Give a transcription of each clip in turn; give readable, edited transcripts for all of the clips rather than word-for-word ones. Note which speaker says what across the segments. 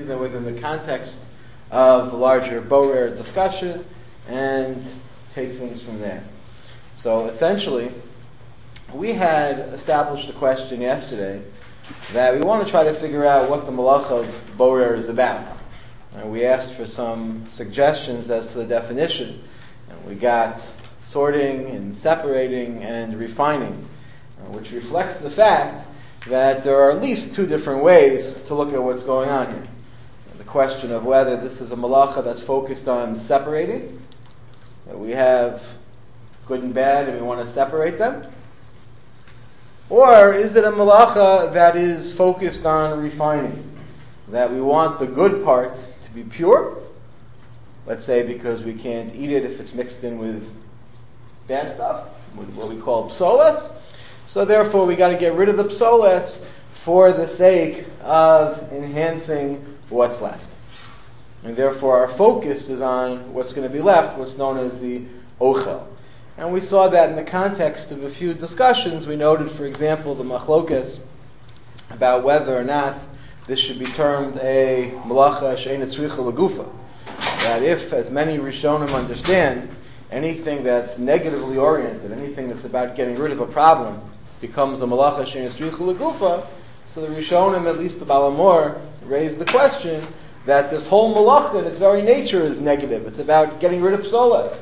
Speaker 1: them within the context of the larger Borer discussion and take things from there. So essentially, we had established the question yesterday that we want to try to figure out what the Malach of Borer is about. And we asked for some suggestions as to the definition. And we got sorting and separating and refining, which reflects the fact that there are at least two different ways to look at what's going on here. The question of whether this is a malacha that's focused on separating, that we have good and bad and we want to separate them, or is it a malacha that is focused on refining, that we want the good part to be pure, let's say because we can't eat it if it's mixed in with bad stuff, with what we call psoles. So therefore we got to get rid of the psoles for the sake of enhancing what's left. And therefore our focus is on what's going to be left, what's known as the ochel. And we saw that in the context of a few discussions. We noted, for example, the machlokas about whether or not this should be termed a malacha she'eina tzricha legufa. That if, as many Rishonim understand, anything that's negatively oriented, anything that's about getting rid of a problem, becomes a malacha she'eina tzricha legufa, so the Rishonim, at least the Baal HaMaor, raised the question that this whole malacha in its very nature is negative. It's about getting rid of psolas.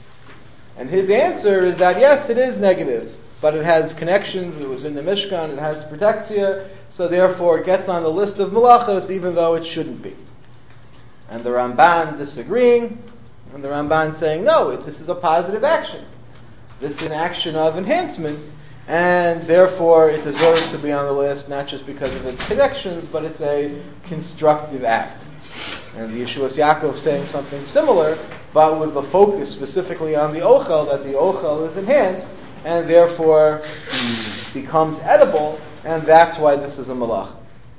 Speaker 1: And his answer is that yes, it is negative, but it has connections, it was in the Mishkan, it has protectia, so therefore it gets on the list of malachas even though it shouldn't be. And the Ramban disagreeing, and the Ramban saying, no, this is a positive action. This is an action of enhancement, and therefore it deserves to be on the list, not just because of its connections, but it's a constructive act. And the Yeshuas Yaakov saying something similar, but with the focus specifically on the ochel, that the ochel is enhanced, and therefore becomes edible, and that's why this is a malacha.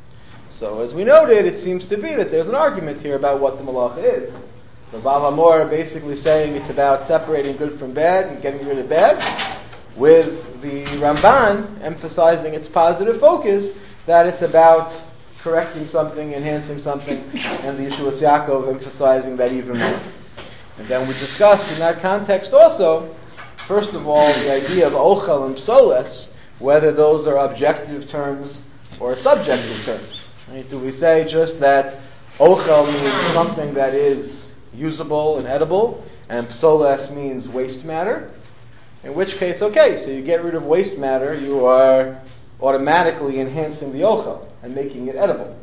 Speaker 1: So as we noted, it seems to be that there's an argument here about what the malacha is. The Baal HaMaor basically saying it's about separating good from bad and getting rid of bad, with the Ramban emphasizing its positive focus, that it's about correcting something, enhancing something, and the Yeshuas Yaakov emphasizing that even more. And then we discussed in that context also, first of all, the idea of ochel and psoles, whether those are objective terms or subjective terms. Right? Do we say just that ochel means something that is usable and edible, and psoles means waste matter? In which case, okay, so you get rid of waste matter, you are automatically enhancing the ochel and making it edible.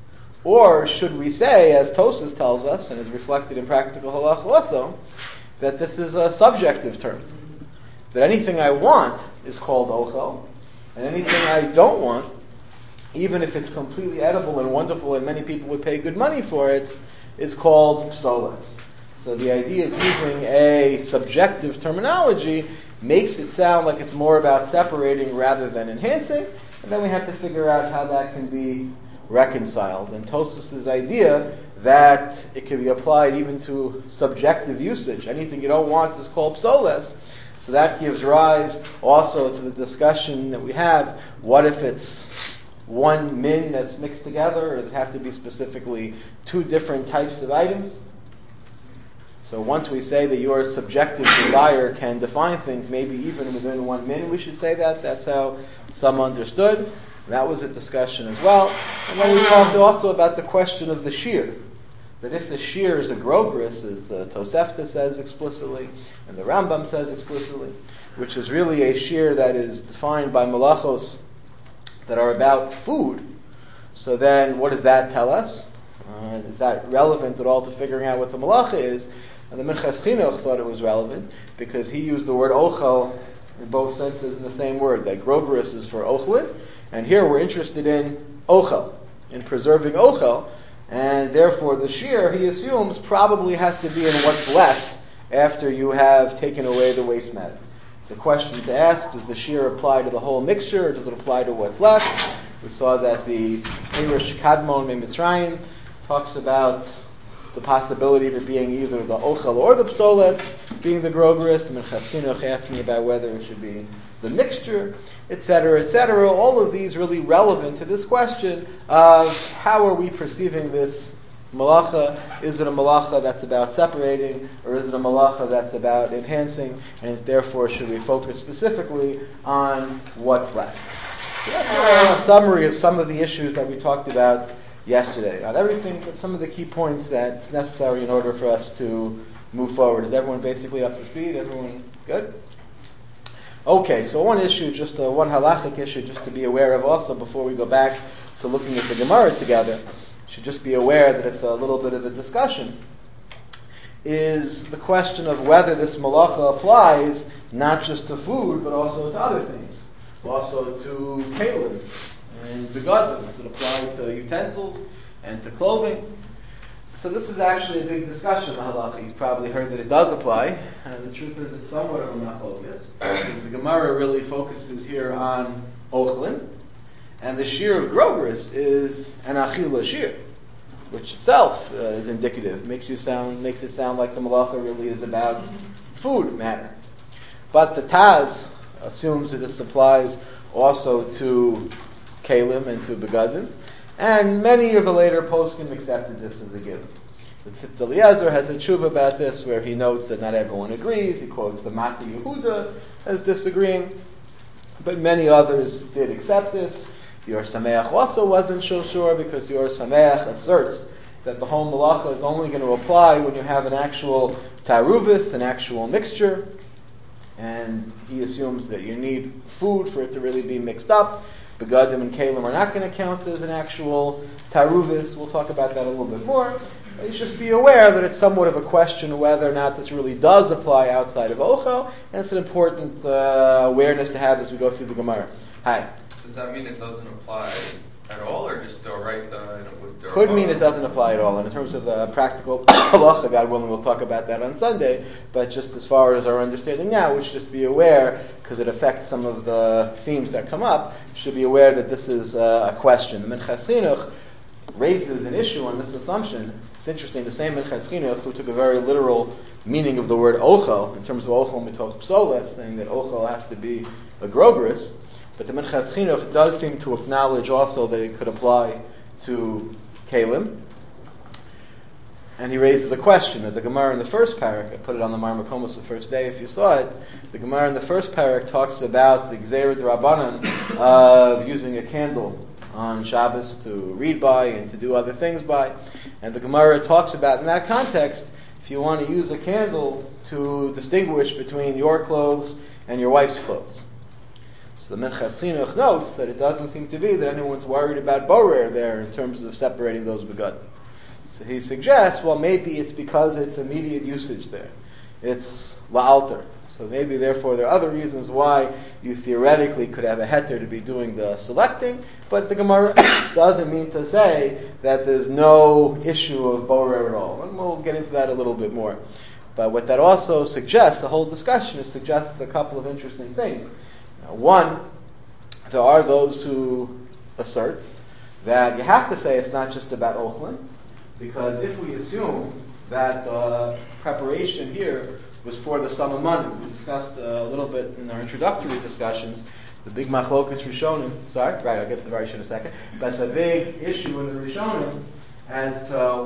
Speaker 1: Or should we say, as Tosfos tells us, and is reflected in practical halach also, that this is a subjective term? That anything I want is called ochel, and anything I don't want, even if it's completely edible and wonderful and many people would pay good money for it, is called psoles. So the idea of using a subjective terminology makes it sound like it's more about separating rather than enhancing, and then we have to figure out how that can be reconciled. And Tosfos' idea that it can be applied even to subjective usage. Anything you don't want is called psoles. So that gives rise also to the discussion that we have. What if it's one min that's mixed together, or does it have to be specifically two different types of items? So once we say that your subjective desire can define things, maybe even within one min, we should say that. That's how some understood. That was a discussion as well. And then we talked also about the question of the shear. That if the shear is a grogris, as the Tosefta says explicitly, and the Rambam says explicitly, which is really a shear that is defined by malachos that are about food, so then what does that tell us? Is that relevant at all to figuring out what the malacha is? And the Minchas Chinuch thought it was relevant because he used the word ochel in both senses in the same word, that grogris is for ochlin, and here we're interested in ochel, in preserving ochel, and therefore the shear, he assumes, probably has to be in what's left after you have taken away the waste matter. It's a question to ask, does the shear apply to the whole mixture, or does it apply to what's left? We saw that the English Kadmon Mitzrayim talks about the possibility of it being either the ochel or the psoles, being the grogeris. The Minchas Chinuch asking about whether it should be the mixture, etc., etc. All of these really relevant to this question of how are we perceiving this malacha. Is it a malacha that's about separating, or is it a malacha that's about enhancing, and therefore should we focus specifically on what's left? So that's a summary of some of the issues that we talked about yesterday. Not everything, but some of the key points that's necessary in order for us to move forward. Is everyone basically up to speed? Everyone good? Okay, so one issue, just one halachic issue, just to be aware of also before we go back to looking at the Gemara together. Should just be aware that it's a little bit of a discussion, is the question of whether this malacha applies not just to food, but also to other things. Also to kalim and begadim. Does it apply to utensils and to clothing? So this is actually a big discussion in the halacha. You've probably heard that it does apply, and the truth is it's somewhat of a machlokas, because the Gemara really focuses here on ochlin, and the shear of grogeris is an achila shear, which itself is indicative. Makes it sound like the malacha really is about food matter. But the Taz assumes that this applies also to kalim and to begadim, and many of the later poskim accepted this as a given. The Tzitz Eliezer has a tshuva about this, where he notes that not everyone agrees. He quotes the Mati Yehuda as disagreeing, but many others did accept this. The Or Sameach also wasn't so sure, because the Or Sameach asserts that the whole malacha is only going to apply when you have an actual taruvis, an actual mixture, and he assumes that you need food for it to really be mixed up. Begadim and kalim are not going to count as an actual taruvis. We'll talk about that a little bit more. But you should just be aware that it's somewhat of a question whether or not this really does apply outside of ochel, and it's an important awareness to have as we go through the Gemara. Hi.
Speaker 2: Does that mean it doesn't apply at all, or just right?
Speaker 1: Could mean it doesn't apply at all. And in terms of the practical halacha, God willing, we'll talk about that on Sunday. But just as far as our understanding now, we should just be aware, because it affects some of the themes that come up, should be aware that this is a question. The Minchas Chinuch raises an issue on this assumption. It's interesting, the same Minchas Chinuch who took a very literal meaning of the word ochel, in terms of ochel mitoch psoles, saying that ochel has to be a grogeris, but the Minchas Chinuch does seem to acknowledge also that it could apply to kalim. And he raises a question that the Gemara in the first parak, I put it on the Marmakomos the first day if you saw it, the Gemara in the first parak talks about the Gzeirah D'Rabbanan of using a candle on Shabbos to read by and to do other things by. And the Gemara talks about, in that context, if you want to use a candle to distinguish between your clothes and your wife's clothes. So the Minchas Chinuch notes that it doesn't seem to be that anyone's worried about borer there in terms of separating those begadim. So he suggests, well, maybe it's because it's immediate usage there. It's la'alter. So maybe, therefore, there are other reasons why you theoretically could have a heter to be doing the selecting, but the Gemara doesn't mean to say that there's no issue of borer at all. And we'll get into that a little bit more. But what that also suggests, the whole discussion, suggests a couple of interesting things. Now, one, there are those who assert that you have to say it's not just about ochlin, because if we assume that preparation here was for the Samamanim, we discussed a little bit in our introductory discussions, the big machlokas Rishonim, I'll get to the Rishon in a second, that's a big issue in the Rishonim as to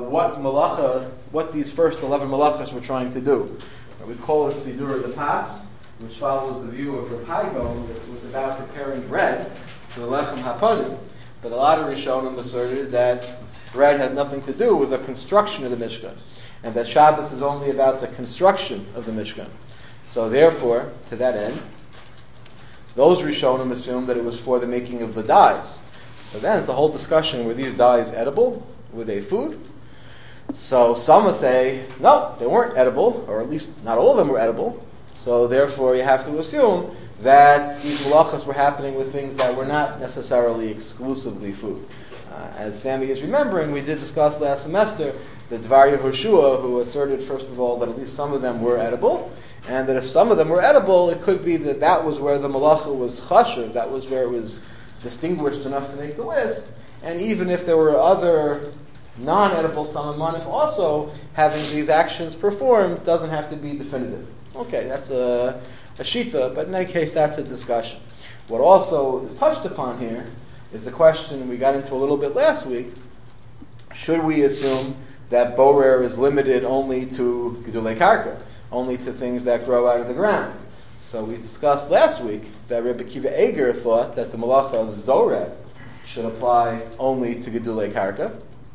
Speaker 1: what these first 11 malachas were trying to do. We call it Sidur the Pas, which follows the view of Rav Haigo, that was about preparing bread for the Lechem HaPanim. But a lot of Rishonim asserted that bread has nothing to do with the construction of the Mishkan, and that Shabbos is only about the construction of the Mishkan. So therefore, to that end, those Rishonim assumed that it was for the making of the dyes. So then it's a whole discussion, were these dyes edible? Were they food? So some will say, no, they weren't edible, or at least not all of them were edible. So therefore you have to assume that these malachas were happening with things that were not necessarily exclusively food. As Sammy is remembering, we did discuss last semester the Dvar Yehoshua, who asserted, first of all, that at least some of them were edible, and that if some of them were edible, it could be that that was where the malacha was chashuv, that was where it was distinguished enough to make the list, and even if there were other non-edible samanim also having these actions performed doesn't have to be definitive. Okay, that's a shita, but in any case, that's a discussion. What also is touched upon here is a question we got into a little bit last week. Should we assume that borer is limited only to gedulei karka, only to things that grow out of the ground? So we discussed last week that Rebbe Kiva Eger thought that the malacha of zoreh should apply only to gedulei karka,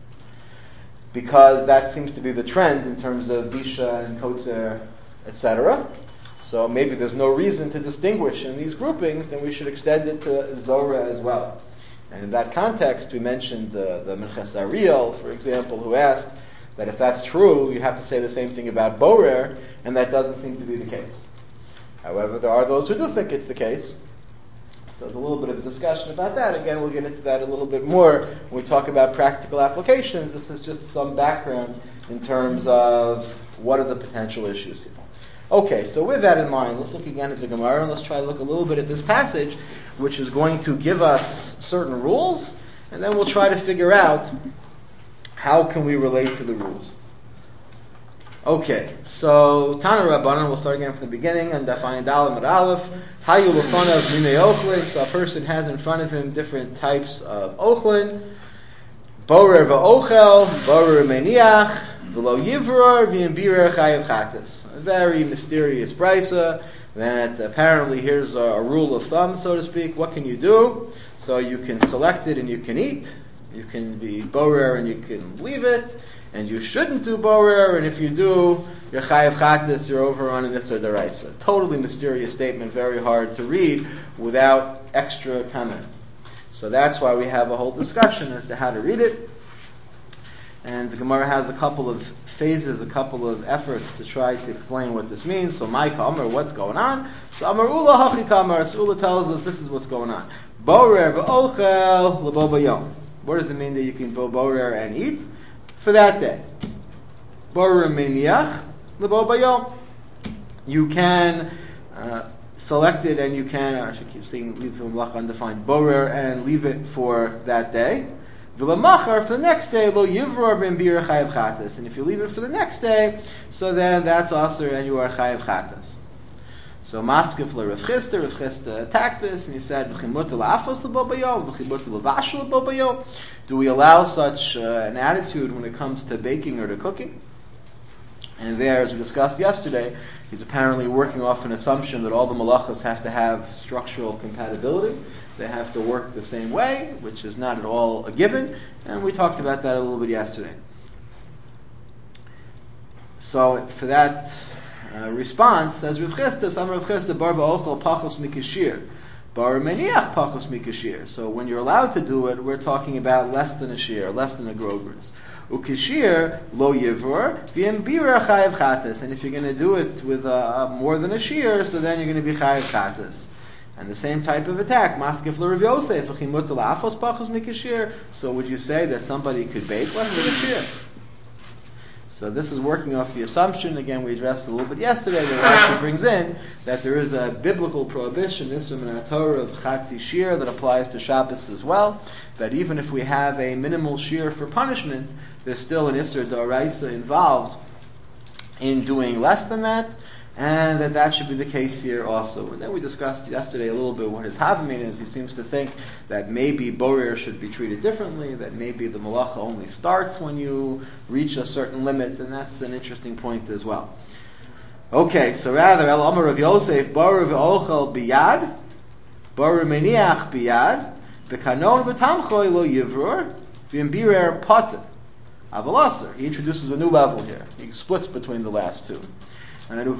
Speaker 1: because that seems to be the trend in terms of bisha and kotzer, etc. So maybe there's no reason to distinguish in these groupings, then we should extend it to zoreh as well. And in that context, we mentioned the Minchas Ariel, for example, who asked that if that's true, you have to say the same thing about borer, and that doesn't seem to be the case. However, there are those who do think it's the case. So there's a little bit of a discussion about that. Again, we'll get into that a little bit more when we talk about practical applications. This is just some background in terms of what are the potential issues here. Okay, so with that in mind, let's look again at the Gemara, and let's try to look a little bit at this passage, which is going to give us certain rules, and then we'll try to figure out how can we relate to the rules. Okay, so Tana Rabbanan, we'll start again from the beginning, and Dafayin Dalam at Aleph. Hayu Lefanav Minei Ochlin, so a person has in front of him different types of Ochlin. Borer v'ochel, borer meniach, v'lo yivror, v'imbirer chayav chatas. A very mysterious brisa that apparently here's a rule of thumb, so to speak. What can you do? So you can select it and you can eat. You can be borer and you can leave it. And you shouldn't do borer, and if you do, you're chayav chatas, you're over on an isser deraisa. Totally mysterious statement, very hard to read without extra comment. So that's why we have a whole discussion as to how to read it. And the Gemara has a couple of phases, a couple of efforts to try to explain what this means. So my kamar, what's going on? So Amar Ula hachi kamar, so Ula tells us this is what's going on. Borer v'ochel l'bo bayom. What does it mean that you can go borer and eat? For that day. Borer meniach l'bo bayom. You can select it and you can, I should keep saying leave the malach undefined, borer and leave it for that day. V'lamachar, for the next day, lo yivror ben bir chayav chatas. And if you leave it for the next day, so then that's aser and you are chayav chatas. So maskef le Rav Chisda attacked this and he said, v'chimurta la'afos l'bo bayom, v'chimurta l'vash l'bo bayom. Do we allow such an attitude when it comes to baking or to cooking? And there, as we discussed yesterday, he's apparently working off an assumption that all the malachas have to have structural compatibility. They have to work the same way, which is not at all a given, and we talked about that a little bit yesterday. So for that response, as Rav Chisda, some Rav Chisda, bar v'ochel pachos mikashir, bar meniach pachos mikashir. So when you're allowed to do it, we're talking about less than a shear, less than a grogers. Ukashir lo yivor v'embira chayav chatas. And if you're going to do it with more than a shear, so then you're going to be chayav chatas. And the same type of attack, maskef l'Rav Yosef, v'chimut l'afos pachos mikashir. So would you say that somebody could bake less than a shear? So this is working off the assumption, again we addressed a little bit yesterday, that it actually brings in that there is a biblical prohibition, Isra min Torah of Chatzi Shir, that applies to Shabbos as well, that even if we have a minimal shear for punishment, there's still an Isra D'Oraisa involved in doing less than that, and that should be the case here also. And then we discussed yesterday a little bit what his Havamina is. He seems to think that maybe borer should be treated differently, that maybe the malacha only starts when you reach a certain limit, and that's an interesting point as well. Okay, so rather, El Amar Rav Yosef, borer ve'ochel biyad, borer meniach biyad, v'kanon v'tamchoy lo yivror, v'imbirer potter. Avalaser. He introduces a new level here. He splits between the last two. So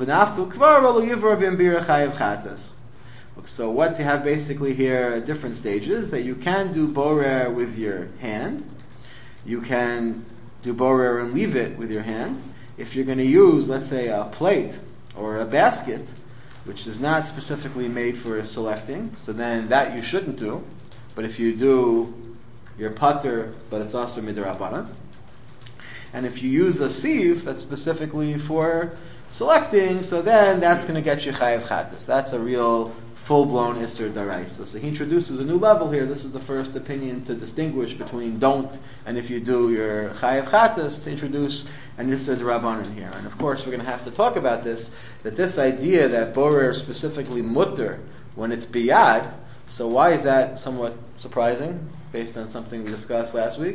Speaker 1: what you have basically here are different stages, that you can do borer with your hand. You can do borer and leave it with your hand. If you're going to use, let's say, a plate or a basket, which is not specifically made for selecting, so then that you shouldn't do. But if you do your putter, but it's also midrabanan. And if you use a sieve that's specifically for selecting, so then that's going to get you chayav chatas. That's a real full-blown Isser Daraisa. So he introduces a new level here. This is the first opinion to distinguish between don't and if you do your Chayav Chatas, to introduce an Isser Darabanan here. And of course we're going to have to talk about this, that this idea that Borer specifically mutter when it's biyad, so why is that somewhat surprising based on something we discussed last week?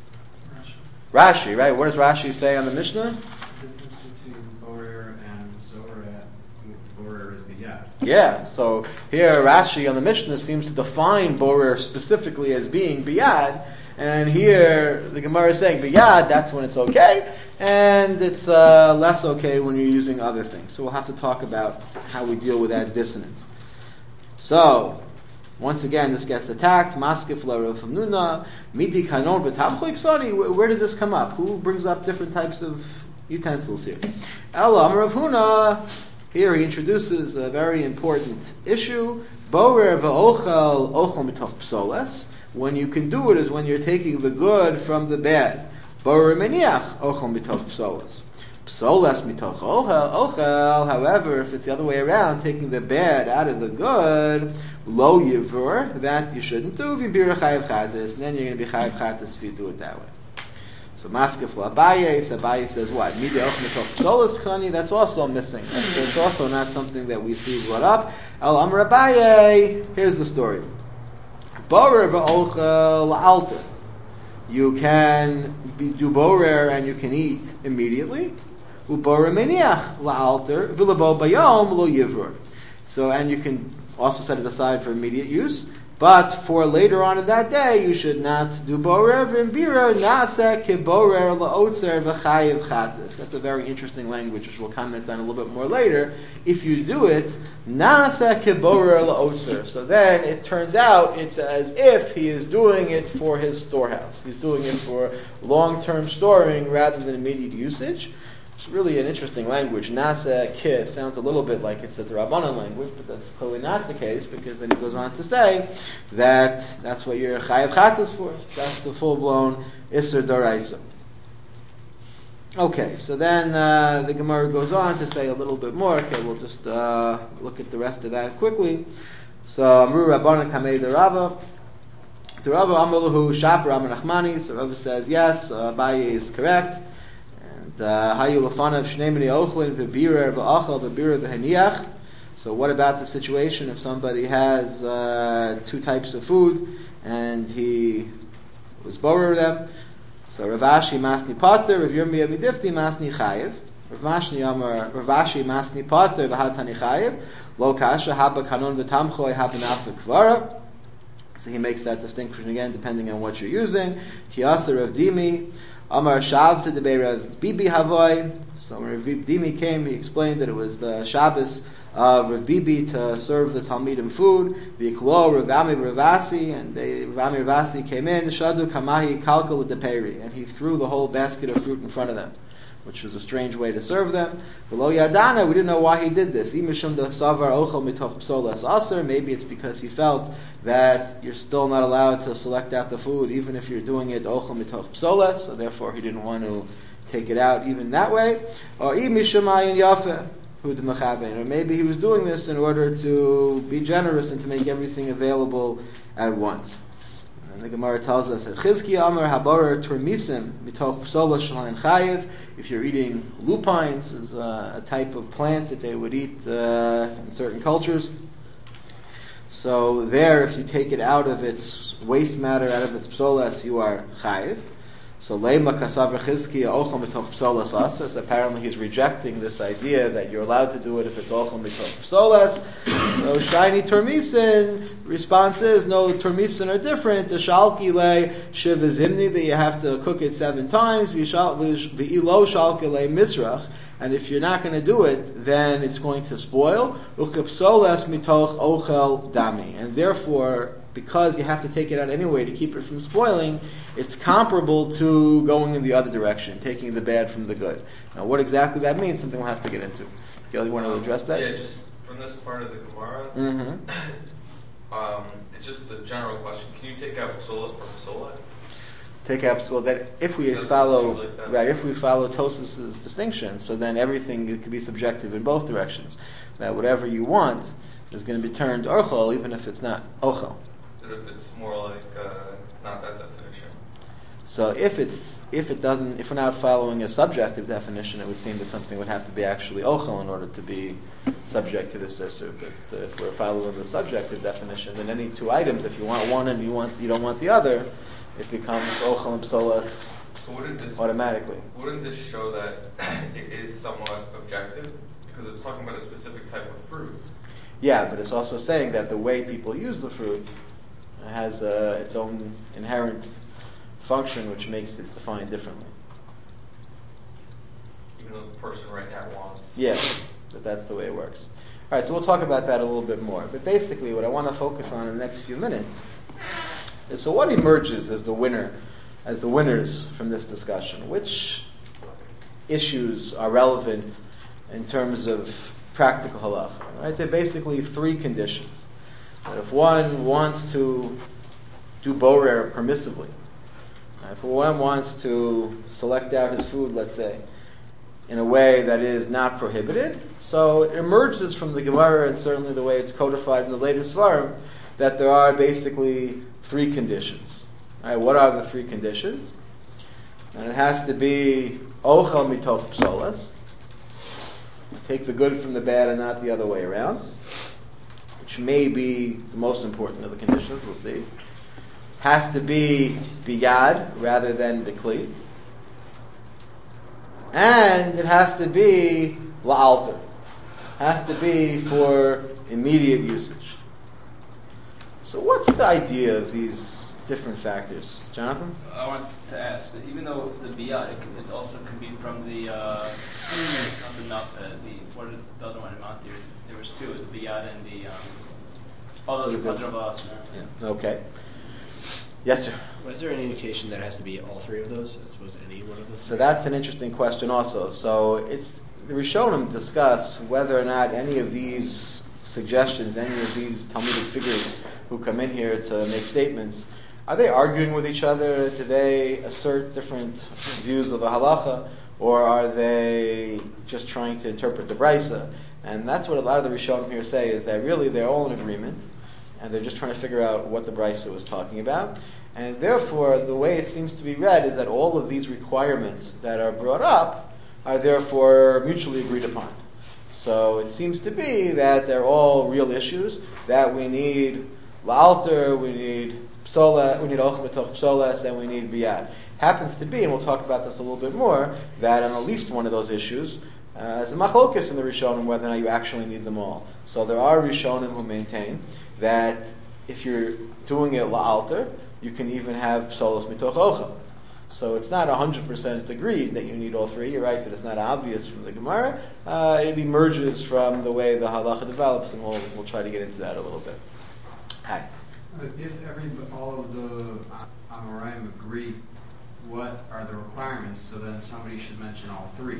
Speaker 1: Rashi, right? What does Rashi say on the Mishnah?
Speaker 3: The difference between Borer and Zohar, Borer is biyad.
Speaker 1: Yeah, so here Rashi on the Mishnah seems to define Borer specifically as being biyad, and here the Gemara is saying biyad, that's when it's okay, and it's less okay when you're using other things. So we'll have to talk about how we deal with that dissonance. So, once again, this gets attacked. Maskif la Rav Hamnuna, miti kanon v'tamcho iksani. Where does this come up? Who brings up different types of utensils here? Ela Amar Rav Huna. Here he introduces a very important issue. Borer v'ochel ochel mitoch psoles. When you can do it is when you're taking the good from the bad. Borer meniach ochel mitoch psoles. Psoles mitoch ochel. However, if it's the other way around, taking the bad out of the good, lo yivur, that you shouldn't do. V'bira chayav chatas, and then you're going to be chayav chatas if you do it that way. So maskef la Abaye, so Abaye says what? Midi ochel mitoch psoles kani. That's also missing. That's also not something that we see brought up. El Amar Abaye. Here's the story. Borer v'ochel alter. You can do borer and you can eat immediately. Uborer meniach la'alter v'lavo bayom lo yivur. So, and you can also set it aside for immediate use. But for later on in that day, you should not do borer v'mbira na'aseh keborer la'otzer v'chayiv chatas. That's a very interesting language, which we'll comment on a little bit more later. If you do it, na'aseh keborer la'otzer. So then it turns out it's as if he is doing it for his storehouse. He's doing it for long-term storing rather than immediate usage. It's really an interesting language. Nasa ki sounds a little bit like it's the Rabbanan language, but that's clearly not the case, because then he goes on to say that that's what your chayav chatas for. That's the full-blown Isser Doraisa. Okay, so then the Gemara goes on to say a little bit more. Okay, we'll just look at the rest of that quickly. So Amru Rabbanan Kamei the Rava. The Rava Amalahu Shapar Amar Nachmani. So Rava says yes, Abaye is correct. Hayu lefanav shnei mini ochlin v'birer v'achal v'birer v'heniach. So what about the situation if somebody has two types of food and he was borer them? So Rav Ashi masni pater, Rav Yirmiyah midifti masni chayiv. Rav Ashi masni pater v'hatani chayiv. Lo kasha haba kanon v'tamchoi haba nafla kvara. So he makes that distinction again depending on what you're using. Kiyasa Rav Dimi. Amar Shav to the Rav Bibi Havoy. So when Rav Dimi came, he explained that it was the Shabbos of Rav Bibi to serve the Talmidim food. V'iklo Rav Ami Ravasi, and Rav Ami Ravasi came in. Shadu Kamahi Kalkal Deperi, and he threw the whole basket of fruit in front of them, which was a strange way to serve them. V'lo Yadana, we didn't know why he did this. Imishum da Savar Ochel Mitoch Psolas Aser. Maybe it's because he felt that you're still not allowed to select out the food, even if you're doing it Ochel Mitoch Psolas, so therefore he didn't want to take it out even that way. Or Imishamayin Yafeh, Hud Mechaben. Or maybe he was doing this in order to be generous and to make everything available at once. And the Gemara tells us that Chizki Amar Haborer Turmisim Mitoch Psola Shalain Chayiv. If you're eating lupines, is a type of plant that they would eat in certain cultures. So there, if you take it out of its waste matter, out of its psolas, you are chayiv. So leima kasav Chizki ochel mitoch psolas aser. So apparently he's rejecting this idea that you're allowed to do it if it's ochel mitoch psolas. So shiny termisin, response is no, termisin are different. The shalki le shiv zimni, that you have to cook it 7 times. V'ilo shalki le misrach. And if you're not going to do it, then it's going to spoil. Uchepsoles mitoch ochel dami. And therefore, because you have to take it out anyway to keep it from spoiling, it's comparable to going in the other direction, taking the bad from the good. Now, what exactly that means, something we'll have to get into. Gail, you want to address that?
Speaker 2: Yeah, just from this part of the Gemara, it's just a general question. Can you take out psolas from psola?
Speaker 1: Take out, well, that if we follow Tosas's distinction, so then everything could be subjective in both directions. That whatever you want, is going to be turned ochel, even if it's not ochel.
Speaker 2: But if it's more like not that definition.
Speaker 1: So if we're not following a subjective definition, it would seem that something would have to be actually ochel in order to be subject to this issue. But if we're following the subjective definition, then any two items, if you want one and you don't want the other, it becomes ochel and psolas automatically.
Speaker 2: Wouldn't this show that it is somewhat objective? Because it's talking about a specific type of fruit.
Speaker 1: Yeah, but it's also saying that the way people use the fruit has its own inherent function, which makes it defined differently.
Speaker 2: Even though the person right now wants.
Speaker 1: Yeah, that's the way it works. All right, so we'll talk about that a little bit more. But basically, what I want to focus on in the next few minutes is, so what emerges as the winners from this discussion? Which issues are relevant in terms of practical halacha? Right? There are basically three conditions. That if one wants to do borer permissively, if one wants to select out his food, let's say, in a way that is not prohibited, so it emerges from the Gemara, and certainly the way it's codified in the later Svarim, that there are basically three conditions. All right, what are the three conditions? And it has to be ochel mitoch psolas, take the good from the bad and not the other way around, which may be the most important of the conditions, we'll see. Has to be biyad rather than bikli. And it has to be la'alter. Has to be for immediate usage. So what's the idea of these different factors? Jonathan?
Speaker 4: I want to ask, but even though the biyad, it also can be from the what is the other one in Monty? There was two, the biyad and the all those are Padra B'Asra.
Speaker 1: Yeah. Okay. Yes, sir.
Speaker 5: Was there any indication that it has to be all three of those, as opposed to any one of those?
Speaker 1: So that's an interesting question also. So it's the Rishonim discuss whether or not any of these suggestions, any of these Talmudic figures who come in here to make statements, are they arguing with each other? Do they assert different views of the halacha? Or are they just trying to interpret the Brisa? And that's what a lot of the Rishonim here say, is that really they're all in agreement, and they're just trying to figure out what the Brisa was talking about. And therefore, the way it seems to be read is that all of these requirements that are brought up are therefore mutually agreed upon. So it seems to be that they're all real issues, that we need la'alter, we need psola, we need ochel mitoch psolas, and we need biyad. Happens to be, and we'll talk about this a little bit more, that on at least one of those issues, there's a machlokes in the Rishonim whether or not you actually need them all. So there are Rishonim who maintain that if you're doing it la'alter, you can even have psolos mitoch ochel. So it's not 100% agreed that you need all three. You're right that it's not obvious from the Gemara. It emerges from the way the halacha develops, and we'll try to get into that a little bit. Hi.
Speaker 3: If all of the Amoraim agree, what are the requirements? So then somebody should mention all three.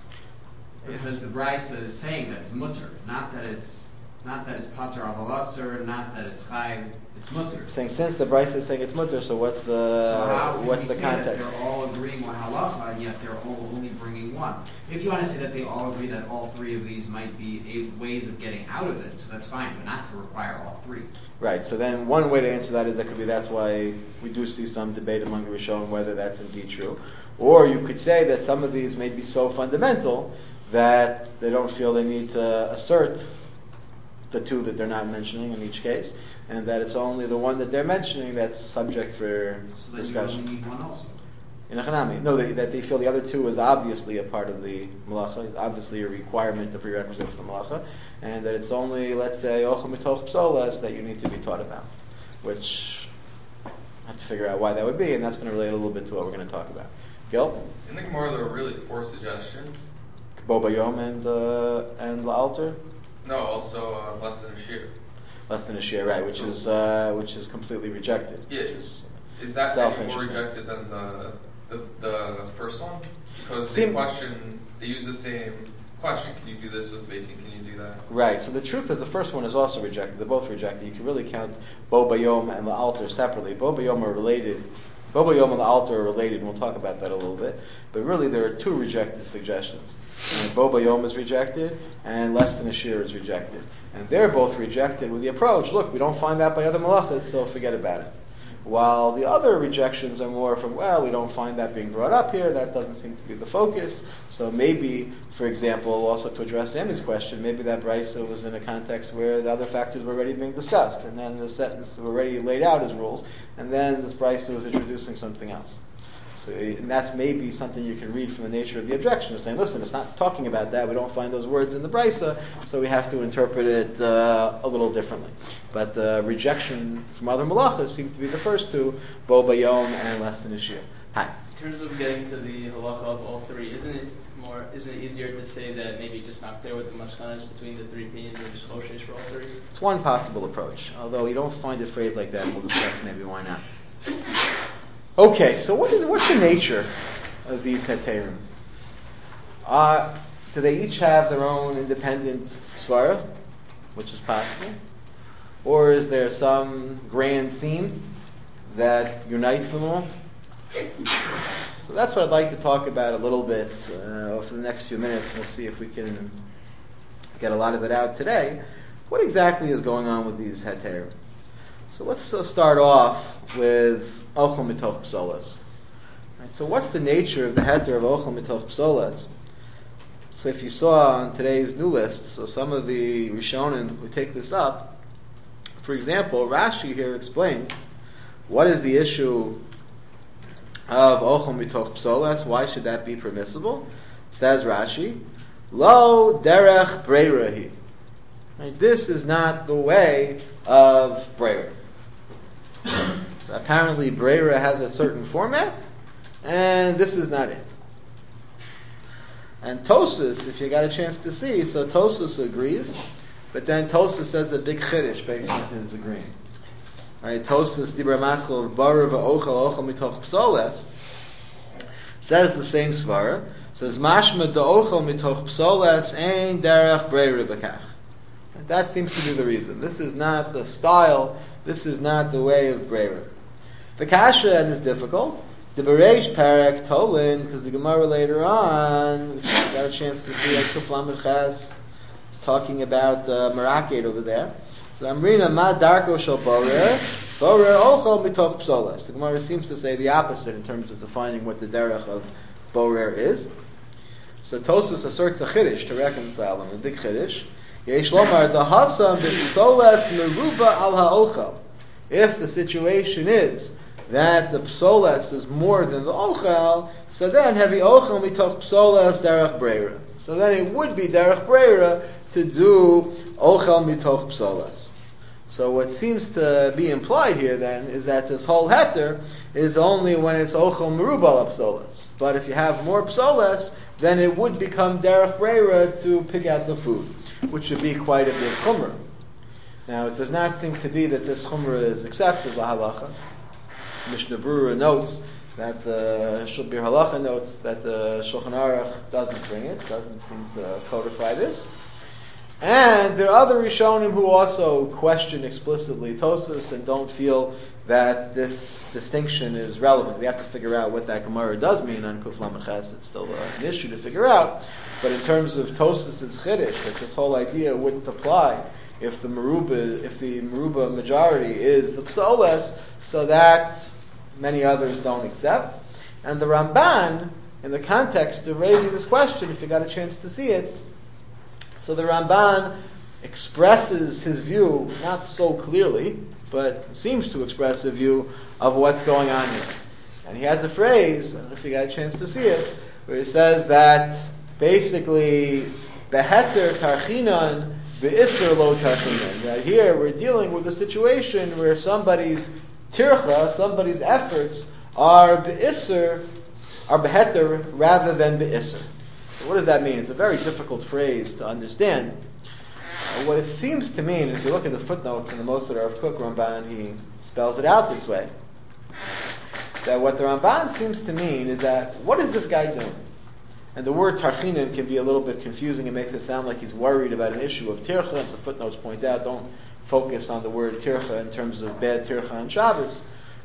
Speaker 3: Because the Brisa is saying that it's mutter, not that it's pater al halasser, not that it's chai, it's mutter.
Speaker 1: Saying since the Brisa is saying it's mutter, so what's the context?
Speaker 3: That they're all agreeing with halacha, and yet they're all only bringing one. If you want to say that they all agree that all three of these might be ways of getting out of it, so that's fine, but not to require all three.
Speaker 1: Right. So then one way to answer that is that could be that's why we do see some debate among the Rishonim whether that's indeed true, or you could say that some of these may be so fundamental that they don't feel they need to assert the two that they're not mentioning in each case, and that it's only the one that they're mentioning that's subject for discussion.
Speaker 3: So then you only need one also.
Speaker 1: In Achanami. No, that they feel the other two is obviously a part of the malacha, it's obviously a requirement, a prerequisite for the malacha, and that it's only, let's say, ochel mitoch psolas that you need to be taught about, which I have to figure out why that would be, and that's going to relate a little bit to what we're going to talk about. Gil?
Speaker 2: In the Gemara, there were really 4 suggestions.
Speaker 1: Bo bayom and la'alter?
Speaker 2: No, also less than a shear.
Speaker 1: Less than a shear, right? Which is completely rejected.
Speaker 2: Yeah. Is that any more rejected than the first one? Because they use the same question. Can you do this with bacon? Can you do that?
Speaker 1: Right. So the truth is, the first one is also rejected. They're both rejected. You can really count bo bayom and la'alter separately. Bo bayom are related. Bo Bayom and the Alter are related, and we'll talk about that a little bit. But really, there are two rejected suggestions. Bo Bayom is rejected, and less than a shear is rejected. And they're both rejected with the approach, look, we don't find that by other malachas, so forget about it. While the other rejections are more from, well, we don't find that being brought up here, that doesn't seem to be the focus. So maybe, for example, also to address Sammy's question, maybe that brisa was in a context where the other factors were already being discussed, and then the sentence were already laid out as rules, and then this brisa was introducing something else. So, and that's maybe something you can read from the nature of the objection, of saying, listen, it's not talking about that, we don't find those words in the brisa, so we have to interpret it a little differently. But the rejection from other malachas seem to be the first two, Bo Bayom and less than a shear. Hi.
Speaker 4: In terms of getting to the halacha of all three, isn't it easier to say that maybe just not clear what the maskanas between the three opinions or just choshesh for all three?
Speaker 1: It's one possible approach, although you don't find it phrased like that, and we'll discuss maybe why not. Okay, so what's the nature of these heterim? Do they each have their own independent svara, which is possible? Or is there some grand theme that unites them all? So that's what I'd like to talk about a little bit for the next few minutes. We'll see if we can get a lot of it out today. What exactly is going on with these heterim? So let's start off with Ochel Mitoch Psolas. Right, so what's the nature of the heter of Ochel Mitoch Psolas? So if you saw on today's new list, so some of the Rishonim who take this up, for example, Rashi here explains what is the issue of Ochel Mitoch Psolas, why should that be permissible? Says Rashi, Lo derech breirahi. Right, this is not the way of breira. So apparently breira has a certain format, and this is not it. And Tosfos, if you got a chance to see, so Tosfos agrees, but then Tosfos says a big chiddush based on his agreeing. Right, Tosfos Dibra Maskal of Barer v'Ochel Ochel Mitoch Psoles says the same svara, says Mashma da'Ochel Mitoch Psoles ein derech breira b'kach. That seems to be the reason. This is not the style, this is not the way of breira. The kasha is difficult. The Bereish Parak Tolin, because the Gemara later on, which I got a chance to see, Kuf Lamed Ches, is talking about Meraked over there. So Amrina Ma Darko Shel Borer, Borer Ochel Mitoch Psoles. The Gemara seems to say the opposite in terms of defining what the derech of Borer is. So Tosfos asserts a chiddush to reconcile them, a big chiddush. Yesh Lomar Dahasam B'Psoles Meruba Al HaOchel. If the situation is that the psoles is more than the ochel, so then heavy ochel mitoch psoles derech breira. So then it would be derech breira to do ochel mitoch psoles. So what seems to be implied here then is that this whole heter is only when it's ochel merubal psoles. But if you have more psoles, then it would become derech breira to pick out the food, which would be quite a big chumrah. Now it does not seem to be that this chumrah is accepted lahalacha. Mishnah Berurah notes that the Shulchan Halacha notes that the Shulchan Aruch doesn't bring it, doesn't seem to codify this. And there are other Rishonim who also question explicitly Tosfos and don't feel that this distinction is relevant. We have to figure out what that Gemara does mean on Kuf Lamed Ches. It's still an issue to figure out. But in terms of Tosfos' chiddush, that this whole idea wouldn't apply if the Meruba majority is the Psoles, so that many others don't accept. And the Ramban, in the context of raising this question, if you got a chance to see it, so the Ramban expresses his view, not so clearly, but seems to express a view of what's going on here. And he has a phrase, I don't know if you got a chance to see it, where he says that basically, beheter tarchinan be'isser lo tarchinan. That here we're dealing with a situation where somebody's tircha, somebody's efforts are be'isser, are beheter rather than be'isser. So what does that mean? It's a very difficult phrase to understand. What it seems to mean, if you look at the footnotes in the Moser of Kook Ramban, he spells it out this way. That what the Ramban seems to mean is that, what is this guy doing? And the word tarchinan can be a little bit confusing. It makes it sound like he's worried about an issue of tircha, and so footnotes point out, don't focus on the word tircha in terms of bad tircha on Shabbos.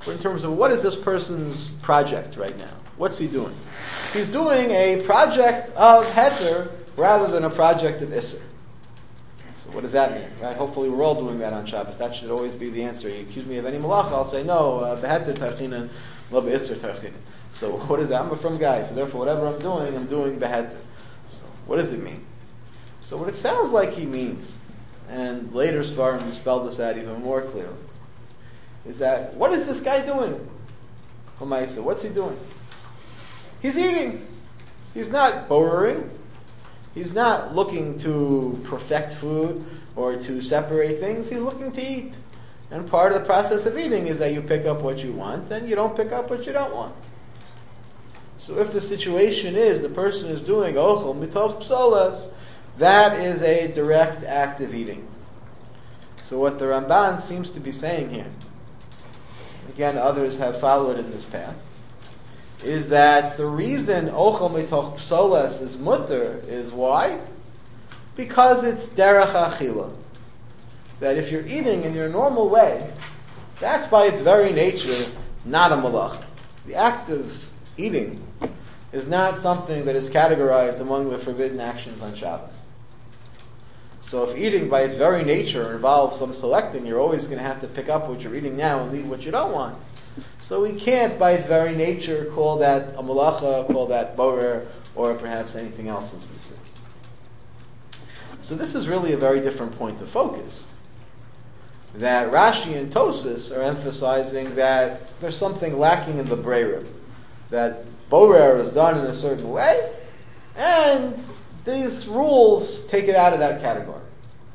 Speaker 1: but in terms of what is this person's project right now? What's he doing? He's doing a project of heter rather than a project of isser. So what does that mean? Right? Hopefully we're all doing that on Shabbos. That should always be the answer. You accuse me of any malacha, I'll say no, beheter tarchina, lo be'isser tarchina. So what is that? I'm a from guy, so therefore whatever I'm doing beheter. So what does it mean? So what it sounds like he means, and later Sfarim spelled this out even more clearly, is that what is this guy doing? Homaisa, what's he doing? He's eating. He's not borering. He's not looking to perfect food or to separate things. He's looking to eat. And part of the process of eating is that you pick up what you want and you don't pick up what you don't want. So if the situation is the person is doing ochel mitoch psolas, that is a direct act of eating. So what the Ramban seems to be saying here, again others have followed in this path, is that the reason ochel mitoch psolas is mutter is why? Because it's derech achila. That if you're eating in your normal way, that's by its very nature not a malacha. The act of eating is not something that is categorized among the forbidden actions on Shabbos. So if eating by its very nature involves some selecting, you're always going to have to pick up what you're eating now and leave what you don't want. So we can't, by its very nature, call that a malacha, call that borer, or perhaps anything else as we say. So this is really a very different point of focus. That Rashi and Tosfos are emphasizing that there's something lacking in the breira. That borer is done in a certain way, and these rules take it out of that category.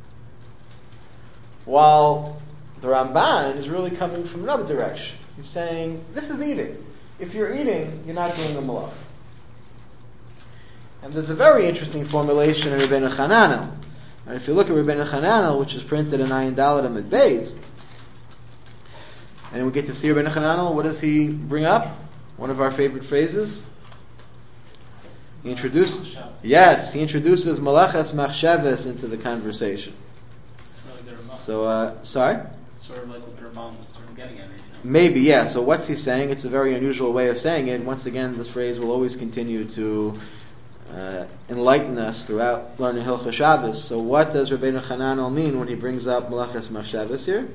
Speaker 1: While the Ramban is really coming from another direction. He's saying, this is eating. If you're eating, you're not doing a malach. And there's a very interesting formulation in Rabbeinu Chananel. And if you look at Rabbeinu Chananel, which is printed in Ayin Dalet Amud Beis, and we get to see Rabbeinu Chananel, what does he bring up? One of our favorite phrases. He introduces Malachas Machshavas into the conversation. So, sorry?
Speaker 4: Sort of like what the Ramban was sort of getting at.
Speaker 1: Maybe, yeah. So what's he saying? It's a very unusual way of saying it. Once again, this phrase will always continue to enlighten us throughout learning Hilchos Shabbos. So what does Rabbeinu Chananel mean when he brings up Malachas Machshavas here?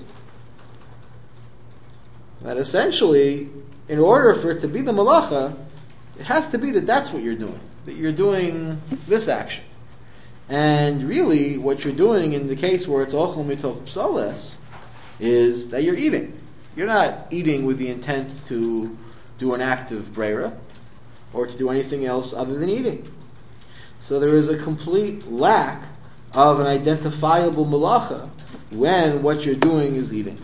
Speaker 1: That essentially, in order for it to be the malacha, it has to be that that's what you're doing. That you're doing this action. And really, what you're doing in the case where it's ochel mitoch psolas is that you're eating. You're not eating with the intent to do an act of breira or to do anything else other than eating. So there is a complete lack of an identifiable malacha when what you're doing is eating.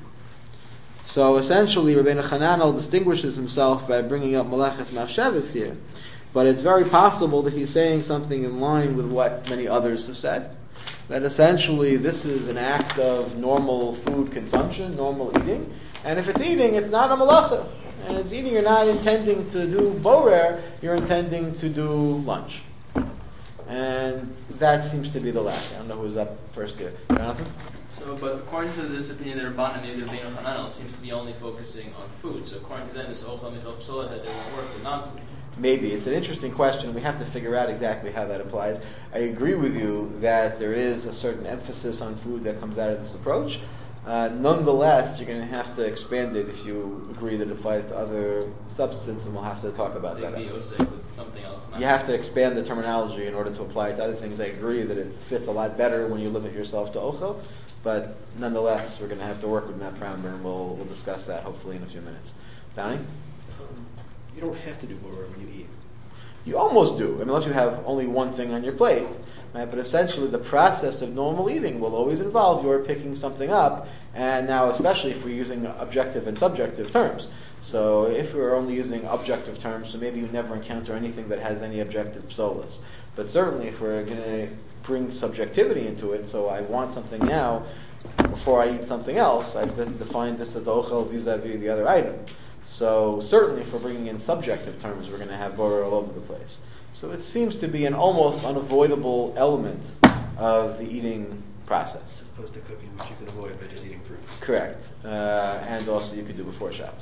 Speaker 1: So essentially, Rabbeinu Chananel distinguishes himself by bringing up Malachas Machshavas here. But it's very possible that he's saying something in line with what many others have said. That essentially this is an act of normal food consumption, normal eating. And if it's eating, it's not a malacha. And it's eating, you're not intending to do borer, you're intending to do lunch. And that seems to be the lack. I don't know who's up first here. Jonathan?
Speaker 4: So, but according to this opinion, the Rabbanan, maybe the Rabbeinu Chananel, seems to be only focusing on food. So according to them, this ochel mitoch psolas that doesn't work with non-food.
Speaker 1: Maybe. It's an interesting question. We have to figure out exactly how that applies. I agree with you that there is a certain emphasis on food that comes out of this approach. Nonetheless, you're going to have to expand it if you agree that it applies to other substances, and we'll have to talk about that.
Speaker 4: With something else.
Speaker 1: You have to expand the terminology in order to apply it to other things. I agree that it fits a lot better when you limit yourself to ochel, but nonetheless, we're going to have to work with that parameter, and we'll discuss that hopefully in a few minutes. Donnie?
Speaker 5: You don't have to do borer when you eat.
Speaker 1: You almost do, unless you have only one thing on your plate. Right? But essentially, the process of normal eating will always involve your picking something up, and now especially if we're using objective and subjective terms. So if we're only using objective terms, so maybe you never encounter anything that has any objective psolas. But certainly if we're going to bring subjectivity into it, so I want something now before I eat something else, I've defined this as ochel vis-a-vis the other item. So certainly if we're bringing in subjective terms, we're going to have borer all over the place. So it seems to be an almost unavoidable element of the eating process.
Speaker 5: As opposed to cooking, which you can avoid by just eating fruit.
Speaker 1: Correct. And also you could do before Shabbos.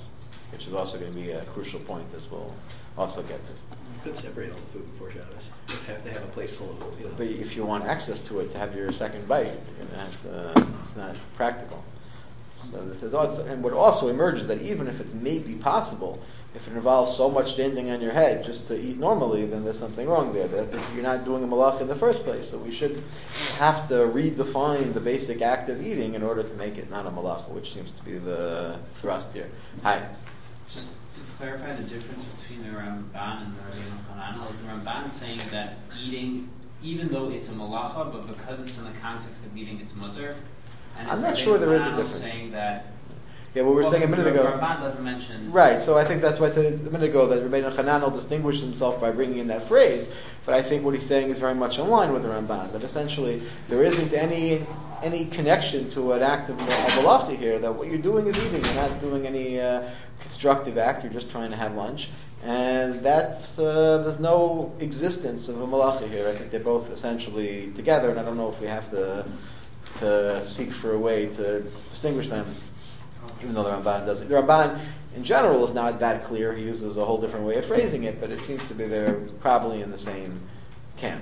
Speaker 1: which is also going to be a crucial point, as we'll also get to.
Speaker 5: You could separate all the food before Shabbos. You'd have to have a plate full of it.
Speaker 1: But if you want access to it to have your second bite, you're going to have to, it's not practical. So this is also, and what also emerges that even if it's maybe possible, if it involves so much standing on your head just to eat normally, then there's something wrong there. That you're not doing a malach in the first place. So we should have to redefine the basic act of eating in order to make it not a malach, which seems to be the thrust here. Hi.
Speaker 3: Just to clarify the difference between the Ramban and the Rabbeinu Hananel, is the Ramban saying that eating, even though it's a malacha, but because it's in the context of eating, it's mutter? And
Speaker 1: I'm not sure there is a difference.
Speaker 3: Saying that.
Speaker 1: Yeah, what we were saying a minute ago.
Speaker 3: Ramban doesn't mention.
Speaker 1: Right, so I think that's why I said a minute ago that Rabbeinu Hananel distinguished himself by bringing in that phrase. But I think what he's saying is very much in line with the Ramban. That essentially there isn't any connection to an act of malacha here. That what you're doing is eating. You're not doing any constructive act. You're just trying to have lunch, and that's there's no existence of a malacha here. I think they're both essentially together, and I don't know if we have to seek for a way to distinguish them, even though the Ramban doesn't. The Ramban, in general, is not that clear. He uses a whole different way of phrasing it, but it seems to be they're probably in the same camp.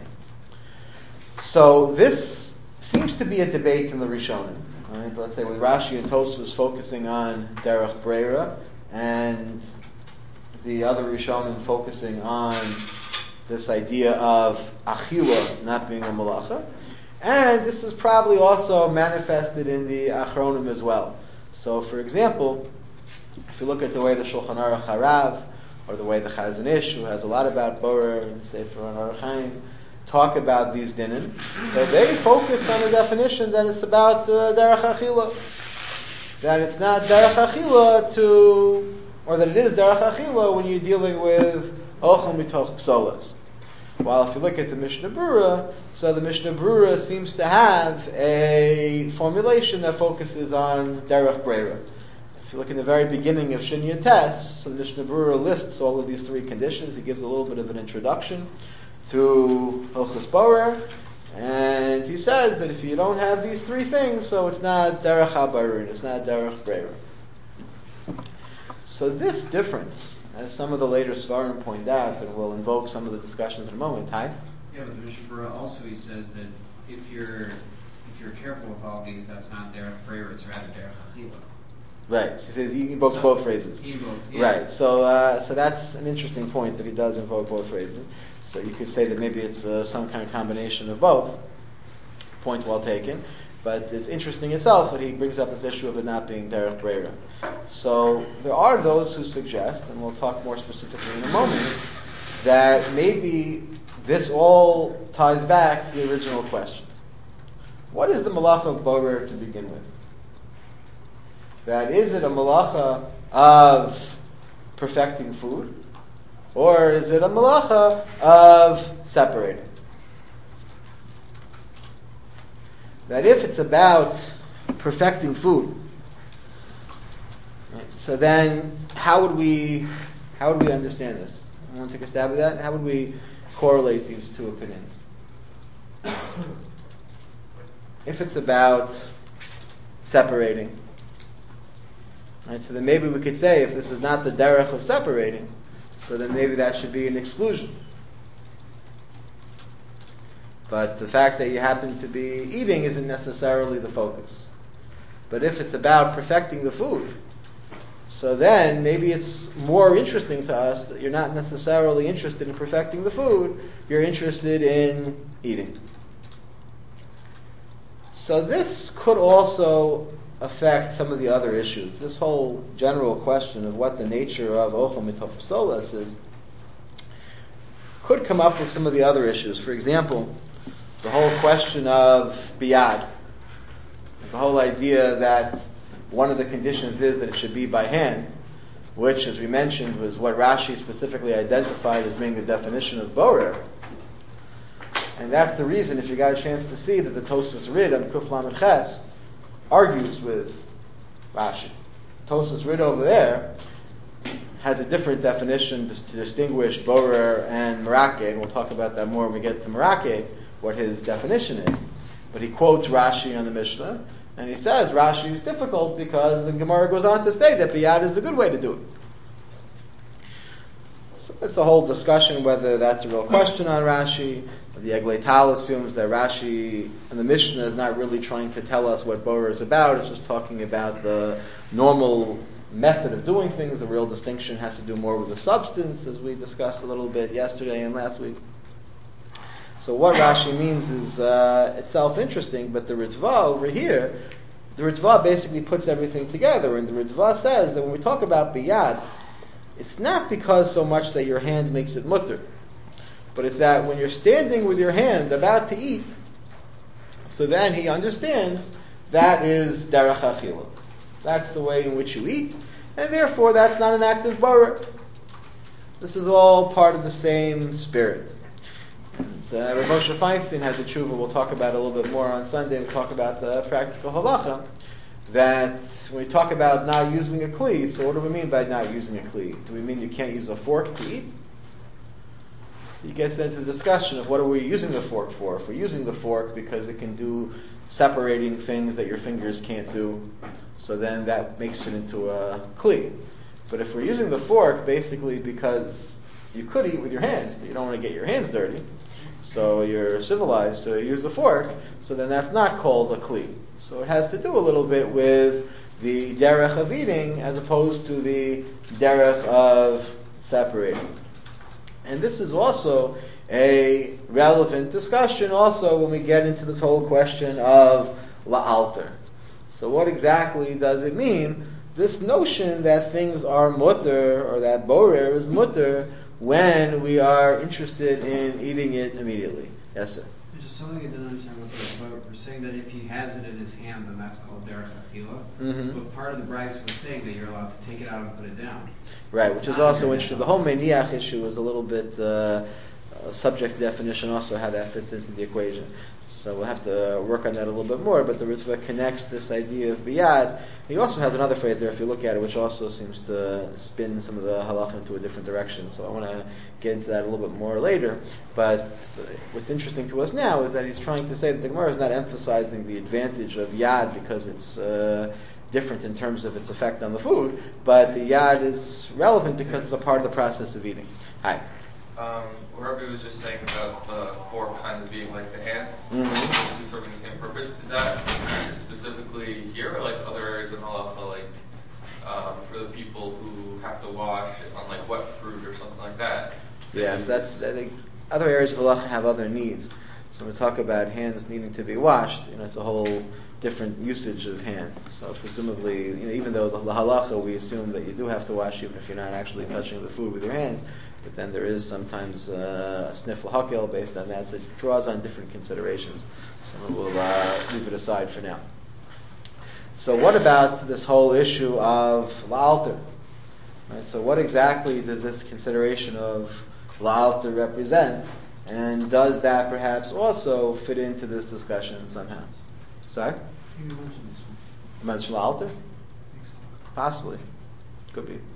Speaker 1: So this seems to be a debate in the Rishonim. Right? Let's say with Rashi and Tosfos focusing on Derech Breira, and the other Rishonim focusing on this idea of Achila not being a malacha. And this is probably also manifested in the Achronim as well. So, for example, if you look at the way the Shulchan Aruch Harav, or the way the Chazon Ish, who has a lot about Borer and Sefer Aruch Chaim, talk about these dinim, so they focus on the definition that it's about Derech Achila. That it's not Derech Achila or that it is Derech Achila when you're dealing with Ochel Mitoch Psolas. While if you look at the Mishnah Berurah, so the Mishnah Berurah seems to have a formulation that focuses on Derech Breira. If you look in the very beginning of Shin Yates, so the Mishnah Berurah lists all of these three conditions. He gives a little bit of an introduction to Hilchos Borer, and he says that if you don't have these three things, so it's not Derech HaBarir, it's not Derech Breira. So this difference, as some of the later Svarim point out, and we'll invoke some of the discussions in a moment. Hi?
Speaker 3: Yeah, but the Mishnah Berurah also he says that if you're careful with all these, that's not Derech Breira, it's rather Derech Achila.
Speaker 1: Right. She says he invokes both phrases.
Speaker 3: He invokes, yeah.
Speaker 1: Right. So that's an interesting point that he does invoke both phrases. So you could say that maybe it's some kind of combination of both. Point well taken. But it's interesting itself that he brings up this issue of it not being Derech Breira. So there are those who suggest, and we'll talk more specifically in a moment, that maybe this all ties back to the original question. What is the malacha of borer to begin with? That is it a malacha of perfecting food, or is it a malacha of separating? That if it's about perfecting food, right, so then how would we understand this? I want to take a stab at that. How would we correlate these two opinions? If it's about separating, right, so then maybe we could say if this is not the derech of separating, so then maybe that should be an exclusion. But the fact that you happen to be eating isn't necessarily the focus. But if it's about perfecting the food, so then maybe it's more interesting to us that you're not necessarily interested in perfecting the food, you're interested in eating. So this could also affect some of the other issues. This whole general question of what the nature of Ochel Mitoch Psolas is could come up with some of the other issues. For example, the whole question of biyad, the whole idea that one of the conditions is that it should be by hand, which, as we mentioned, was what Rashi specifically identified as being the definition of borer. And that's the reason, if you got a chance to see, that the Tosfos Rid on Kuf Lamed Ches argues with Rashi. Tosfos Rid over there has a different definition to distinguish borer and merakeh, and we'll talk about that more when we get to merakeh, what his definition is. But he quotes Rashi on the Mishnah, and he says Rashi is difficult because the Gemara goes on to say that biyad is the good way to do it. So it's a whole discussion whether that's a real question on Rashi. The Eglei Tal assumes that Rashi and the Mishnah is not really trying to tell us what Borer is about. It's just talking about the normal method of doing things. The real distinction has to do more with the substance, as we discussed a little bit yesterday and last week. So what Rashi means is itself interesting, but the Ritva over here, the Ritva basically puts everything together, and the Ritva says that when we talk about biyad, it's not because so much that your hand makes it mutter, but it's that when you're standing with your hand about to eat, so then he understands that is derech achila. That's the way in which you eat, and therefore that's not an active borer. This is all part of the same spirit. Rav Moshe Feinstein has a tshuva we'll talk about a little bit more on Sunday. We'll talk about the practical halacha. That when we talk about not using a kli, so what do we mean by not using a kli? Do we mean you can't use a fork to eat? So he gets into the discussion of what are we using the fork for? If we're using the fork because it can do separating things that your fingers can't do, so then that makes it into a kli. But if we're using the fork basically because you could eat with your hands, but you don't want to get your hands dirty, so you're civilized, so you use a fork, so then that's not called a kli. So it has to do a little bit with the derech of eating as opposed to the derech of separating. And this is also a relevant discussion also when we get into this whole question of la'alter. So what exactly does it mean? This notion that things are mutter, or that borer is mutter, when we are interested in eating it immediately. Yes, sir?
Speaker 3: There's just something I didn't understand about this. But we're saying that if he has it in his hand, then that's called derech achila.
Speaker 1: Mm-hmm.
Speaker 3: But part of the brayso was saying that you're allowed to take it out and put it down.
Speaker 1: Right, which is also interesting. The whole meniach issue is a little bit subject definition also, how that fits into the equation. So we'll have to work on that a little bit more, but the Ritva connects this idea of biyad. He also has another phrase there, if you look at it, which also seems to spin some of the halacha into a different direction. So I want to get into that a little bit more later. But what's interesting to us now is that he's trying to say that the Gemara is not emphasizing the advantage of yad because it's different in terms of its effect on the food, but the yad is relevant because it's a part of the process of eating. Hi.
Speaker 2: Rabbi was just saying about the fork kind of being like the hand,
Speaker 1: Mm-hmm.
Speaker 2: serving the same purpose. Is that specifically here, or like other areas in halacha, like for the people who have to wash on like wet fruit or something like that?
Speaker 1: Yes, I think other areas of halacha have other needs. So when we talk about hands needing to be washed, it's a whole different usage of hands. So presumably, even though the halacha, we assume that you do have to wash even if you're not actually touching the food with your hands, but then there is sometimes a sniff l'hakel based on that, so it draws on different considerations. So we'll leave it aside for now. So what about this whole issue of la'alter? Right, so what exactly does this consideration of la'alter represent? And does that perhaps also fit into this discussion somehow? Sorry?
Speaker 3: You mentioned this one.
Speaker 1: You mentioned la'alter?
Speaker 3: I think so.
Speaker 1: Possibly. Could be.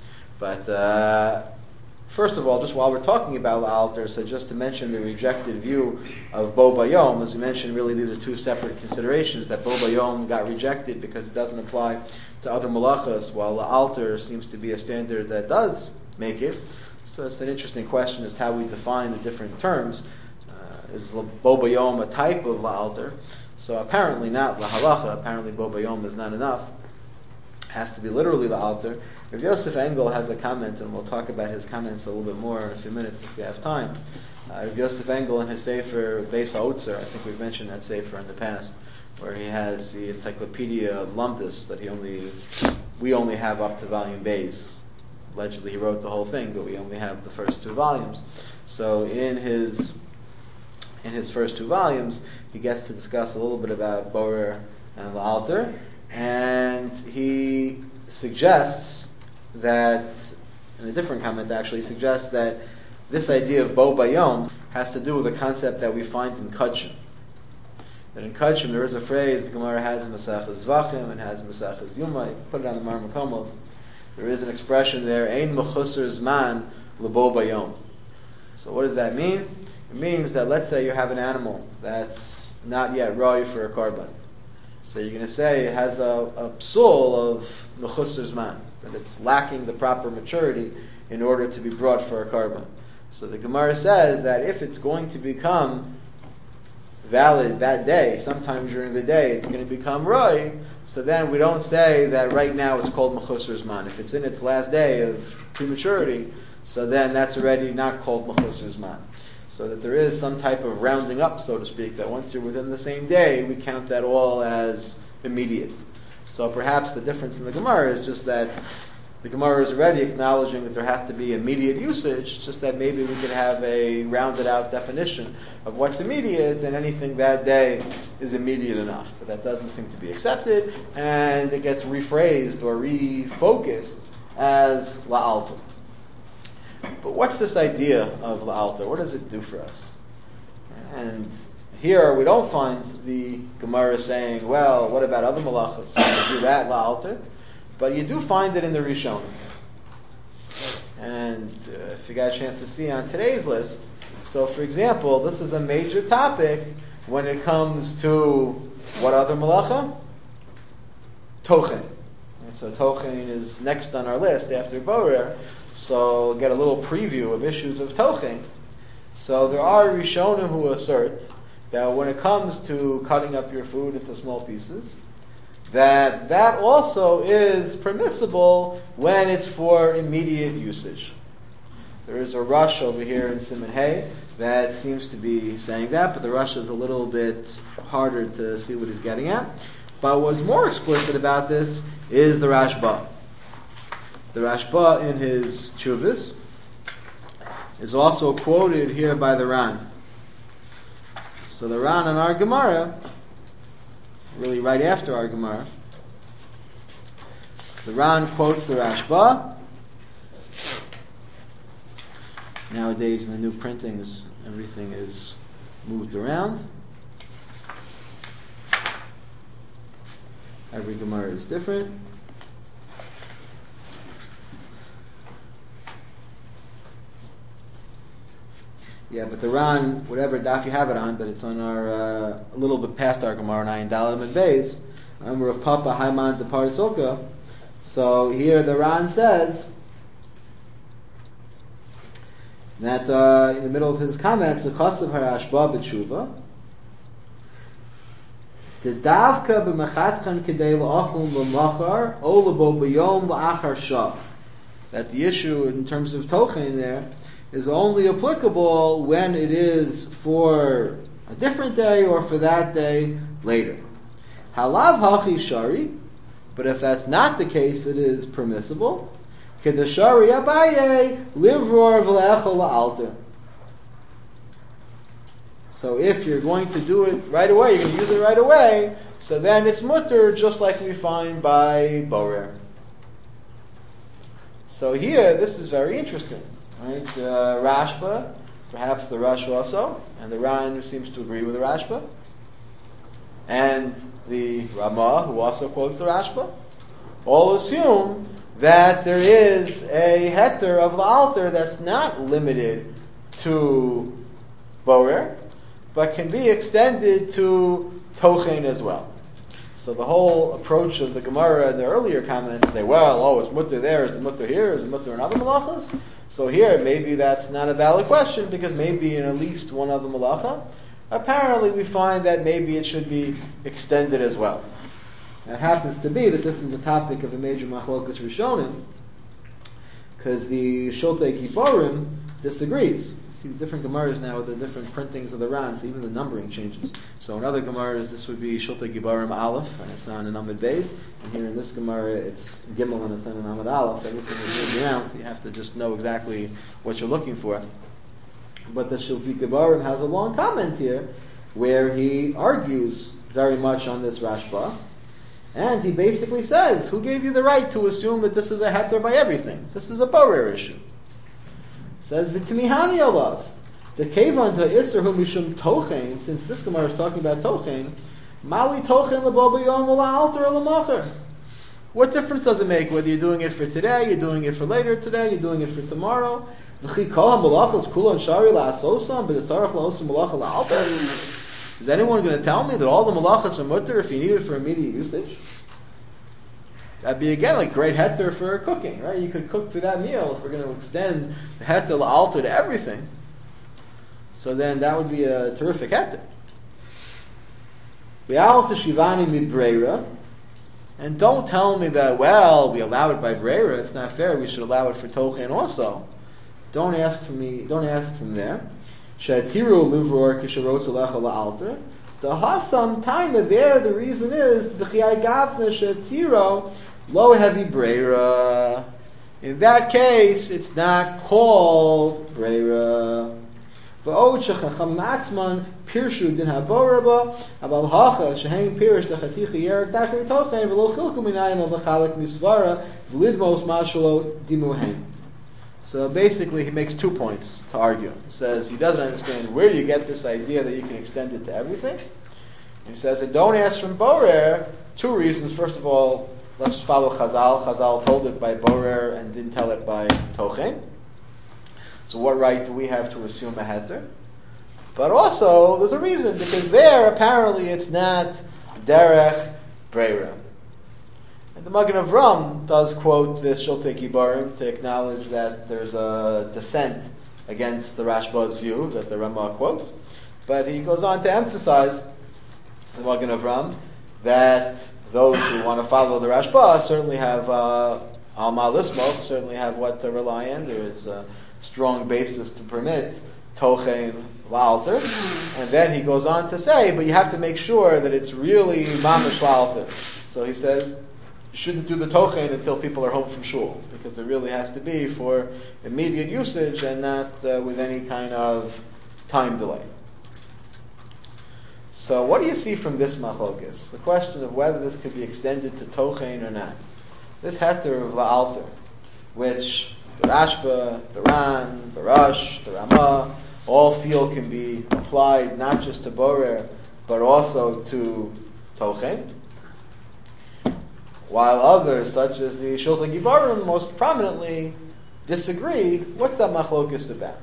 Speaker 1: But first of all, just while we're talking about la'alter, so just to mention the rejected view of Bo Bayom, as we mentioned, really these are two separate considerations, that Bo Bayom got rejected because it doesn't apply to other malachas, while la'alter seems to be a standard that does make it. So it's an interesting question as to how we define the different terms. Is Bo Bayom a type of la'alter? So apparently not lahalacha, apparently Bo Bayom is not enough. It has to be literally la'alter. Rav Yosef Engel has a comment, and we'll talk about his comments a little bit more in a few minutes if we have time. Rav Yosef Engel in his sefer Beis HaOtzer, I think we've mentioned that sefer in the past, where he has the encyclopedia of Lumdus that we only have up to volume Beis. Allegedly he wrote the whole thing, but we only have the first 2 volumes. So in his first 2 volumes, he gets to discuss a little bit about borer and la'alter, and he suggests that, in a different comment actually, suggests that this idea of Bo Bayom has to do with a concept that we find in Kudshim. That in Kudshim there is a phrase, the Gemara has in Maseches Zvachim and has in Maseches Yuma, put it on the Mar Makomos. There is an expression there, Ein Mechusar Zman L'Bo Bayom. So what does that mean? It means that let's say you have an animal that's not yet ready for a korban. So you're going to say it has a psul of mechusar zman, that it's lacking the proper maturity in order to be brought for a carbon. So the Gemara says that if it's going to become valid that day, sometime during the day, it's going to become roi, so then we don't say that right now it's called mechusar zman. If it's in its last day of prematurity, so then that's already not called mechusar zman. So that there is some type of rounding up, so to speak, that once you're within the same day, we count that all as immediate. So perhaps the difference in the Gemara is just that the Gemara is already acknowledging that there has to be immediate usage, just that maybe we could have a rounded out definition of what's immediate, and anything that day is immediate enough. But that doesn't seem to be accepted, and it gets rephrased or refocused as la'alta. But what's this idea of la'alta? What does it do for us? And here we don't find the Gemara saying, well, what about other malachas? We do that la'alta. But you do find it in the Rishonim. And if you got a chance to see on today's list, so for example, this is a major topic when it comes to what other malacha? Tochen. And so Tochen is next on our list after Borer. So get a little preview of issues of Tochen. So there are Rishonim who assert that when it comes to cutting up your food into small pieces, that also is permissible when it's for immediate usage. There is a rush over here in Siman Hay that seems to be saying that, but the rush is a little bit harder to see what he's getting at. But what's more explicit about this is the Rashba. The Rashba in his Chuvas is also quoted here by the Ran. So the Ran in our Gemara, really right after our Gemara, the Ran quotes the Rashba. Nowadays in the new printings, everything is moved around. Every Gemara is different. Yeah, but the Ran, whatever daf you have it on, but it's on our, a little bit past our Gemara, Nayin Dalam and Beis, Amr of Papa Haiman de Parsoka. So here the Ran says that in the middle of his comment, V'chasav harashba b'tshuva, T'davka b'mechatchan k'dei l'achum b'machar, o l'bo b'yom l'achar shah. That the issue in terms of Tochen there is only applicable when it is for a different day or for that day later. Halav hachi shari, but if that's not the case, it is permissible. Kedashari abaye livror v'le'echol la'alter. So if you're going to do it right away, you're going to use it right away, so then it's mutter, just like we find by Borer. So here, this is very interesting. Right, Rashba, perhaps the Rush also, and the Ran seems to agree with the Rashba, and the Ramah, who also quotes the Rashba, all assume that there is a heter of the altar that's not limited to Borer, but can be extended to Tochen as well. So the whole approach of the Gemara in the earlier comments to say, well, it's mutter there, is the mutter here, is the mutter in other malachas? So here, maybe that's not a valid question, because maybe in at least one other malacha, apparently we find that maybe it should be extended as well. It happens to be that this is a topic of a major machlokas Rishonim, because the Shultei Kipporim disagrees. See the different Gemaras now with the different printings of the Ran, so even the numbering changes. So in other Gemaras, this would be Shultei Gibarim Aleph, and it's on an Amud Beis. And here in this Gemara, it's Gimel, and it's on an Amud Aleph. Everything is moved around, so you have to just know exactly what you're looking for. But the Shultei Gibarim has a long comment here, where he argues very much on this Rashba, and he basically says, who gave you the right to assume that this is a heter by everything? This is a borer issue. Says v'timihani alav the kevan to iser hu mishum tochen. Since this Gemara is talking about tochen, mali tochen lebo b'yom ula'alter ula'macher. What difference does it make whether you're doing it for today, you're doing it for later today, you're doing it for tomorrow? V'chi kol ha'malachas kulon shari la'asosam b'yitzarach la'osam malacha la'alter. Is anyone going to tell me that all the malachas are mutter if you need it for immediate usage? That'd be again like great heter for cooking, right? You could cook for that meal if we're going to extend the heter la'alter to everything. So then that would be a terrific heter. V'al teshivani midbreira, and don't tell me that we allow it by breira. It's not fair. We should allow it for tochen also. Don't ask from me. Don't ask from there. She'atiru livror kisharot lecha la'alter. The hasam time there. The reason is b'chiyai gavna she'atiru lo heavy breira. In that case, it's not called breira. V'od shechacham matzman pirshu din haboraba abal hacha shehein pirish dechaticha yerek dafei tochen v'lo chilku minayim al v'chalek misvara v'lidmos mashalo dimuhen. So basically, he makes 2 points to argue. He says he doesn't understand where you get this idea that you can extend it to everything. And he says that don't ask from borer. 2 reasons. First of all, let's just follow Chazal. Chazal told it by borer and didn't tell it by tochen. So what right do we have to assume a heter? But also, there's a reason, because there, apparently, it's not derech breira. And the Magen Avram does quote this Shultei Gibarim to acknowledge that there's a dissent against the Rashba's view that the Ramah quotes. But he goes on to emphasize, the Magen Avram, that those who want to follow the Rashba certainly have Al-Ma Lismok, certainly have what to rely on. There is a strong basis to permit tochen la'alter. And then he goes on to say, but you have to make sure that it's really mamish la'alter. So he says, you shouldn't do the tochen until people are home from shul, because it really has to be for immediate usage and not with any kind of time delay. So what do you see from this machlokes? The question of whether this could be extended to tochen or not. This heter of la'alter, which the Rashba, the Ran, the Rosh, the Ramah, all feel can be applied not just to borer, but also to tochen. While others, such as the Shultei Gibarim, most prominently disagree. What's that machlokes about?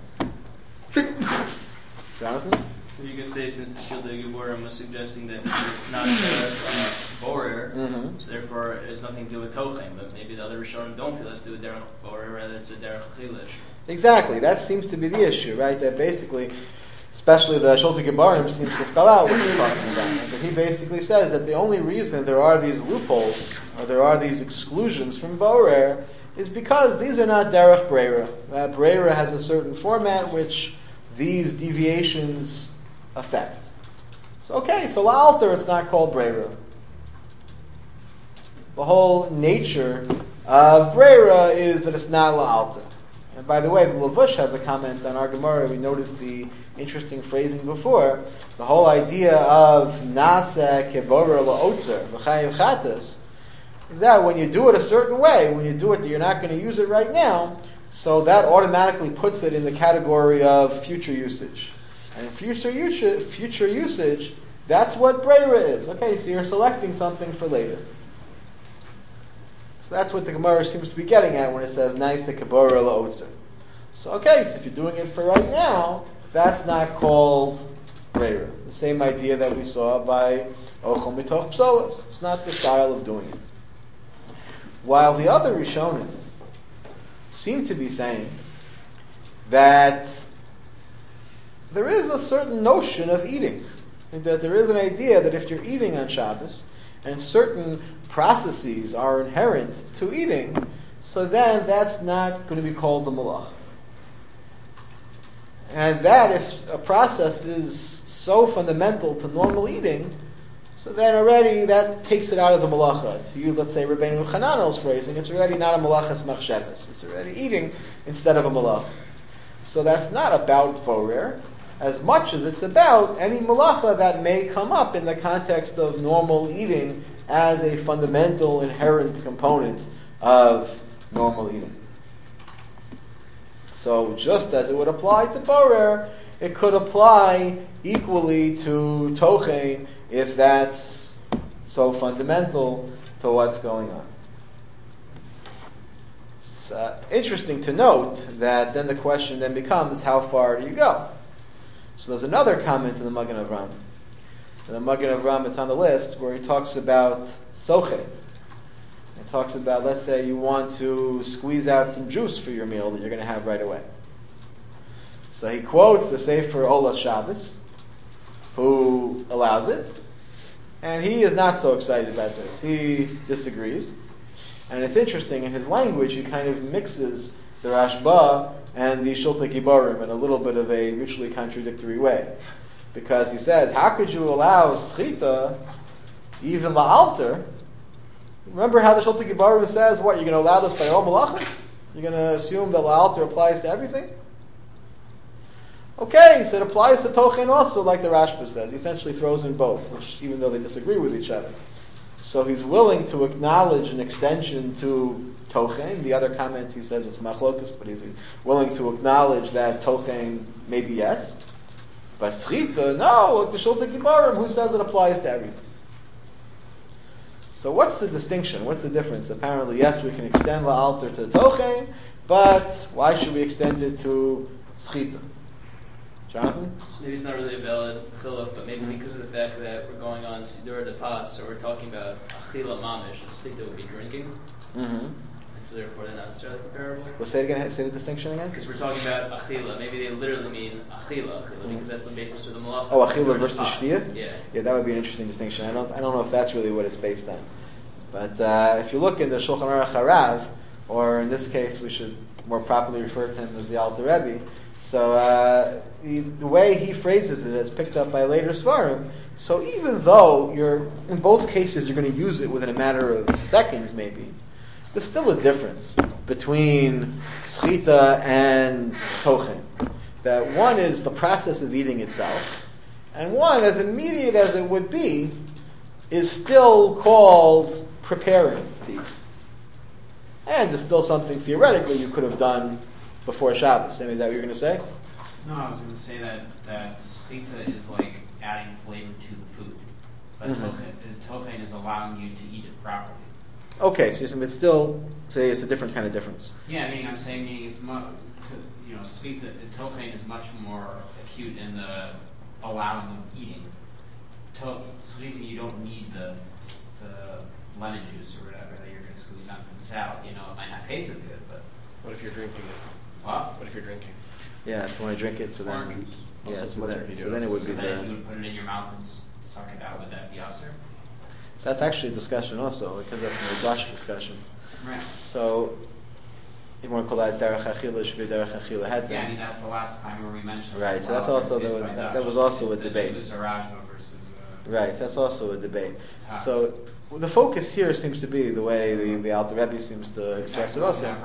Speaker 1: Jonathan?
Speaker 4: You could say, since the Shultei Gibarim was suggesting that it's not borer, so therefore it has nothing to do with tochen, but maybe the other Rishonim don't feel it's to do with derech borer, rather it's a derech chilish.
Speaker 1: Exactly, that seems to be the issue, right? That basically, especially the Shultei Gibarim seems to spell out what he's talking about. But he basically says that the only reason there are these loopholes, or there are these exclusions from borer, is because these are not derech breira. Breira has a certain format which these deviations affect. So la'alter, it's not called breira. The whole nature of breira is that it's not la'alter. And by the way, the Lavush has a comment on our Gemara. We noticed the interesting phrasing before. The whole idea of nasa keborer la'otzer v'chayiv chatas is that when you do it a certain way, when you do it that you're not going to use it right now, so that automatically puts it in the category of future usage. And future usage, that's what breira is. Okay, so you're selecting something for later. So that's what the Gemara seems to be getting at when it says naisa keborer la'otzer. So so if you're doing it for right now, that's not called breira. The same idea that we saw by ochel mitoch psolos. It's not the style of doing it. While the other Rishonim seem to be saying that there is a certain notion of eating. That there is an idea that if you're eating on Shabbos, and certain processes are inherent to eating, so then that's not going to be called the malach. And that if a process is so fundamental to normal eating, so then already that takes it out of the malacha. To use, let's say, Rabbeinu Chananel's phrasing, it's already not a malachas machshavas. It's already eating instead of a malacha. So that's not about borer, as much as it's about any malacha that may come up in the context of normal eating as a fundamental, inherent component of normal eating. So just as it would apply to borer, it could apply equally to tochen if that's so fundamental to what's going on. It's interesting to note that then the question then becomes, how far do you go? So there's another comment in the Magen Avram. In the Magen Avram, it's on the list, where he talks about sochet. He talks about, let's say you want to squeeze out some juice for your meal that you're going to have right away. So he quotes the Sefer Olas Shabbos, who allows it, and he is not so excited about this. He disagrees. And it's interesting, in his language, he kind of mixes the Rashba and the Shultei Giborim in a little bit of a mutually contradictory way. Because he says, how could you allow Schita, even La'alter? Remember how the Shultei Giborim says, what, you're going to allow this by all malachas? You're going to assume that La'alter applies to everything? Okay, so it applies to Tochen also, like the Rashba says. He essentially throws in both, which, even though they disagree with each other. So he's willing to acknowledge an extension to Tochen. The other comments he says it's machlokus, but he's willing to acknowledge that Tochen maybe yes. But Schita, no, the Shultei Giborim, who says it applies to everything? So what's the distinction? What's the difference? Apparently, yes, we can extend La'alter to Tochen, but why should we extend it to Schita? Jonathan?
Speaker 4: Maybe it's not really a valid chiluk, but maybe because of the fact that we're going on Siddur de Pas, so we're talking about achila mamish, and Schita would be drinking, and so therefore they're not necessarily comparable.
Speaker 1: Well, say it again. Say the distinction again.
Speaker 4: Because we're talking about achila. Maybe they literally mean achila, because that's the basis of the malacha.
Speaker 1: Oh, achila versus shtia?
Speaker 4: Yeah,
Speaker 1: that would be an interesting distinction. I don't know if that's really what it's based on. But if you look in the Shulchan Aruch Harav, or in this case, we should more properly refer to him as the Alter Rebbe. So the way he phrases it is picked up by later Svarim. So even though in both cases you're going to use it within a matter of seconds maybe, there's still a difference between Schita and Tochen. That one is the process of eating itself, and one, as immediate as it would be, is still called preparing to eat. And there's still something theoretically you could have done before Shabbos. Is that what you're going to say?
Speaker 3: No, I was going to say that Schita is like adding flavor to the food. But Tochen is allowing you to eat it properly.
Speaker 1: Okay, so it's still, say it's a different kind of difference.
Speaker 3: Yeah, I'm saying it's Schita, Tochen is much more acute in the allowing of eating. Schita, you don't need the lemon juice or whatever that you're going to squeeze out from the salad. It might not taste as good, but...
Speaker 5: What if you're drinking it?
Speaker 3: What?
Speaker 5: What if you're drinking?
Speaker 1: Yeah, if you want to drink it, so then... Yeah, so then it would be
Speaker 3: then if you would put it in your mouth and suck it out, would that be usher?
Speaker 1: So that's actually a discussion also. It comes up in the Rush discussion.
Speaker 3: Right.
Speaker 1: So, you want to call that Derech Achila, should be Derech Achila Heter.
Speaker 3: Yeah, that's the last time where we mentioned.
Speaker 1: Right, so that's also that was also a debate. Right, so that's also a debate. So the focus here seems to be the way the Alter Rebbe seems to express it also.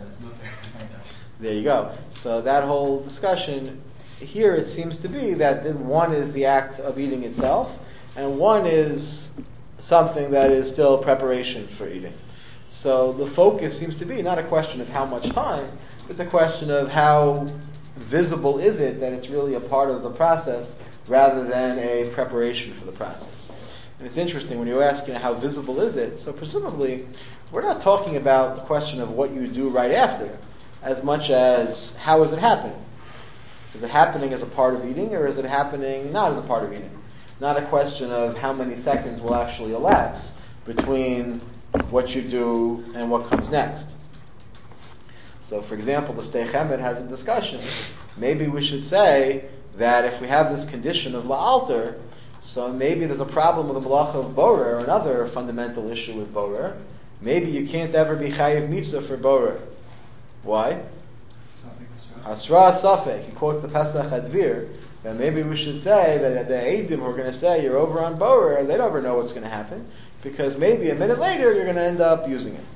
Speaker 1: There you go. So that whole discussion here, it seems to be that one is the act of eating itself, and one is something that is still preparation for eating. So the focus seems to be not a question of how much time, but a question of how visible is it that it's really a part of the process rather than a preparation for the process. And it's interesting when you ask, how visible is it? So presumably, we're not talking about the question of what you do right after, as much as how is it happening? Is it happening as a part of eating, or is it happening not as a part of eating? Not a question of how many seconds will actually elapse between what you do and what comes next. So, for example, the Stei Chemed has a discussion. Maybe we should say that if we have this condition of La'alter, so maybe there's a problem with the Malacha of Borer, or another fundamental issue with Borer. Maybe you can't ever be Chayiv Mitzvah for Borer. Why? Hasra Safek. He quotes the Pesach Advir. Then maybe we should say that the Eidim who are going to say you're over on Borer, they never know what's going to happen, because maybe a minute later you're going to end up using it.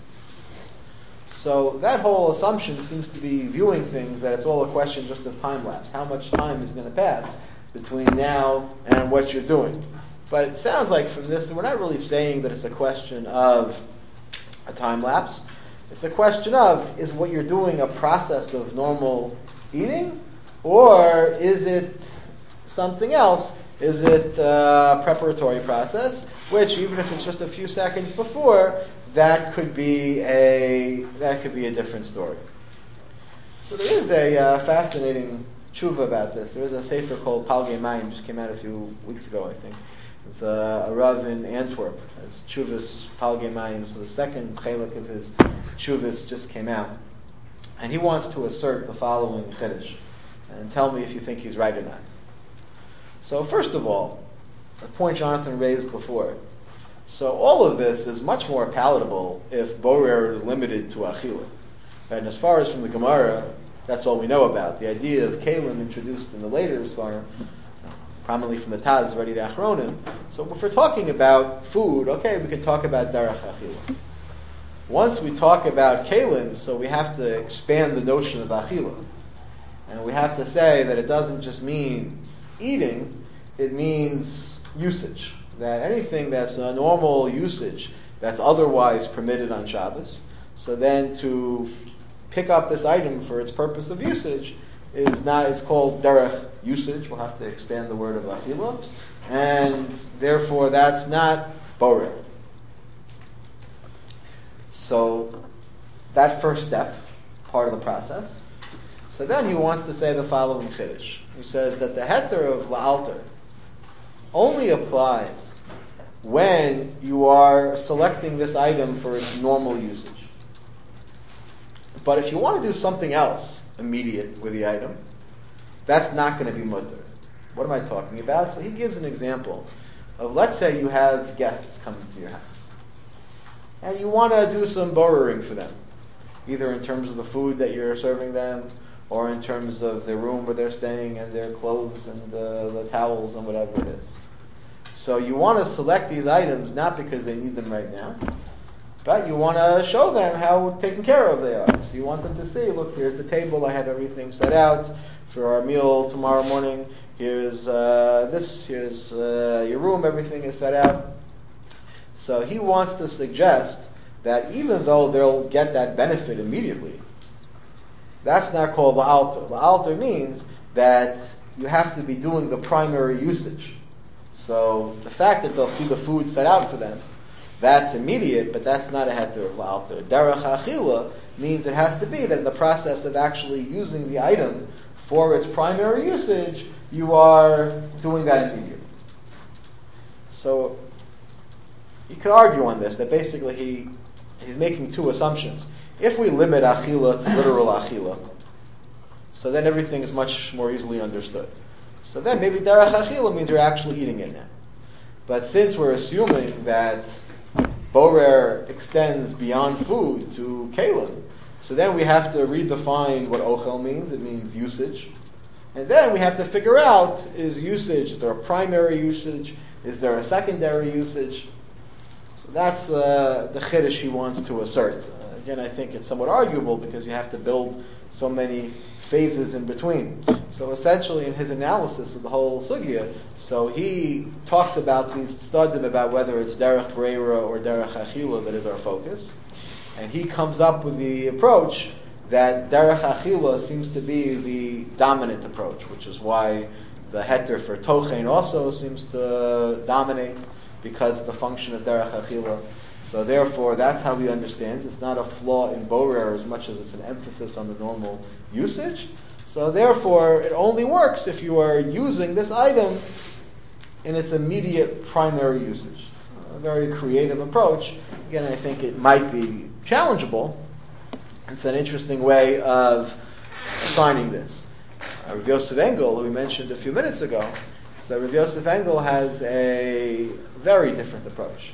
Speaker 1: So that whole assumption seems to be viewing things that it's all a question just of time lapse. How much time is going to pass between now and what you're doing? But it sounds like from this that we're not really saying that it's a question of a time lapse. It's a question of, is what you're doing a process of normal eating, or is it something else? Is it a preparatory process, which even if it's just a few seconds before, that could be a different story. So there is a fascinating tshuva about this. There is a sefer called Palgei Mayim, just came out a few weeks ago, I think. It's a Rav in Antwerp. His Chuvas Palgei Mayim, so the second chelik of his Chuvas just came out. And he wants to assert the following chiddush. And tell me if you think he's right or not. So first of all, the point Jonathan raised before. So all of this is much more palatable if borer is limited to achila. And as far as from the Gemara, that's all we know about. The idea of kalim introduced in the later Sfarim, prominently from the Taz, already the Achronim. So if we're talking about food, okay, we can talk about darach achila. Once we talk about kalim, so we have to expand the notion of achila. And we have to say that it doesn't just mean eating, it means usage. That anything that's a normal usage that's otherwise permitted on Shabbos, so then to pick up this item for its purpose of usage is called derech usage. We'll have to expand the word of achila, and therefore that's not borer. So that first step, part of the process. So then he wants to say the following chiddush. He says that the heter of la'alter only applies when you are selecting this item for its normal usage. But if you want to do something else immediate with the item, that's not going to be mutter. What am I talking about? So he gives an example of, let's say you have guests coming to your house, and you want to do some borrowing for them, either in terms of the food that you're serving them, or in terms of the room where they're staying and their clothes and the towels and whatever it is. So you want to select these items not because they need them right now, but you want to show them how taken care of they are. So you want them to see, look, here's the table, I have everything set out for our meal tomorrow morning. Here's here's your room, everything is set out. So he wants to suggest that even though they'll get that benefit immediately, that's not called la'alter. La'alter means that you have to be doing the primary usage. So the fact that they'll see the food set out for them, that's immediate, but that's not a heter of la'alter. Derech achila means it has to be that in the process of actually using the item for its primary usage, you are doing that immediately. So you could argue on this, that basically he's making two assumptions. If we limit achila to literal achila, so then everything is much more easily understood. So then maybe derech achila means you're actually eating it now. But since we're assuming that borer extends beyond food to kalim, so then we have to redefine what ochel means. It means usage. And then we have to figure out, is there a primary usage? Is there a secondary usage? So that's the chiddush he wants to assert. Again, I think it's somewhat arguable because you have to build so many phases in between. So essentially in his analysis of the whole sugya, so he talks about these studim about whether it's derech breira or derech achila that is our focus. And he comes up with the approach that derech achila seems to be the dominant approach, which is why the heter for tochen also seems to dominate, because of the function of derech achila. So therefore, that's how he understands. It's not a flaw in borer as much as it's an emphasis on the normal usage. So therefore, it only works if you are using this item in its immediate primary usage. So a very creative approach. Again, I think it might be challengeable. It's an interesting way of assigning this. Rav Yosef Engel, who we mentioned a few minutes ago, so Rav Yosef Engel has a very different approach,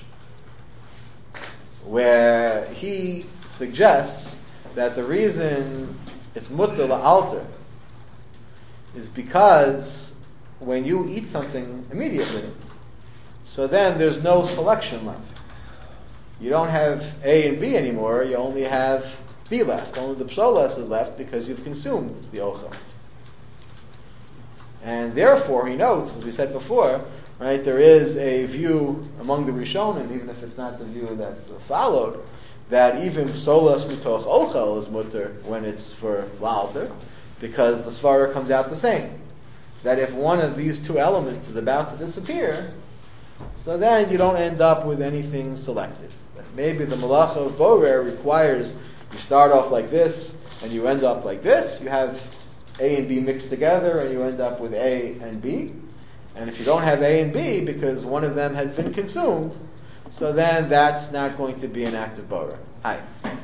Speaker 1: where he suggests that the reason it's mutter la'alter is because when you eat something immediately, so then there's no selection left. You don't have A and B anymore, you only have B left. Only the psolas is left because you've consumed the ochel. And therefore, he notes, as we said before, right, there is a view among the Rishonim, even if it's not the view that's followed, that even psolas mitoch ochel is mutter when it's for la'alter, because the svara comes out the same. That if one of these two elements is about to disappear, so then you don't end up with anything selected. Maybe the malacha of borer requires you start off like this and you end up like this. You have A and B mixed together and you end up with A and B. And if you don't have A and B because one of them has been consumed, so then that's not going to be an active borer. Hi.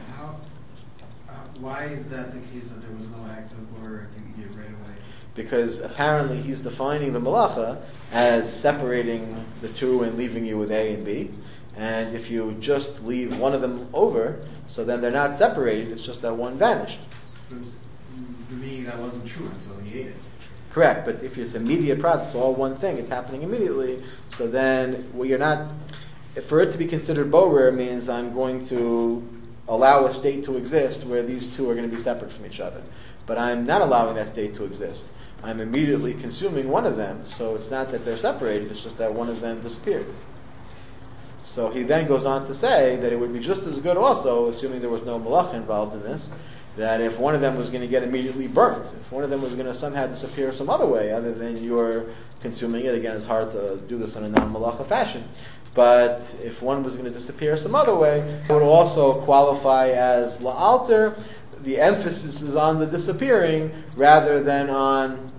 Speaker 3: Why is that the case that there was no active borer if you eat it right away?
Speaker 1: Because apparently he's defining the malacha as separating the two and leaving you with A and B. And if you just leave one of them over, so then they're not separated, it's just that one vanished.
Speaker 3: Meaning that wasn't true until he ate it.
Speaker 1: Correct, but if it's immediate process, it's all one thing, it's happening immediately, so then you're not, for it to be considered borer means I'm going to allow a state to exist where these two are going to be separate from each other. But I'm not allowing that state to exist. I'm immediately consuming one of them, so it's not that they're separated, it's just that one of them disappeared. So he then goes on to say that it would be just as good also, assuming there was no malacha involved in this, that if one of them was going to get immediately burnt, if one of them was going to somehow disappear some other way other than you're consuming it, again it's hard to do this in a non-malacha fashion, but if one was going to disappear some other way, it would also qualify as la'alter. The emphasis is on the disappearing rather than on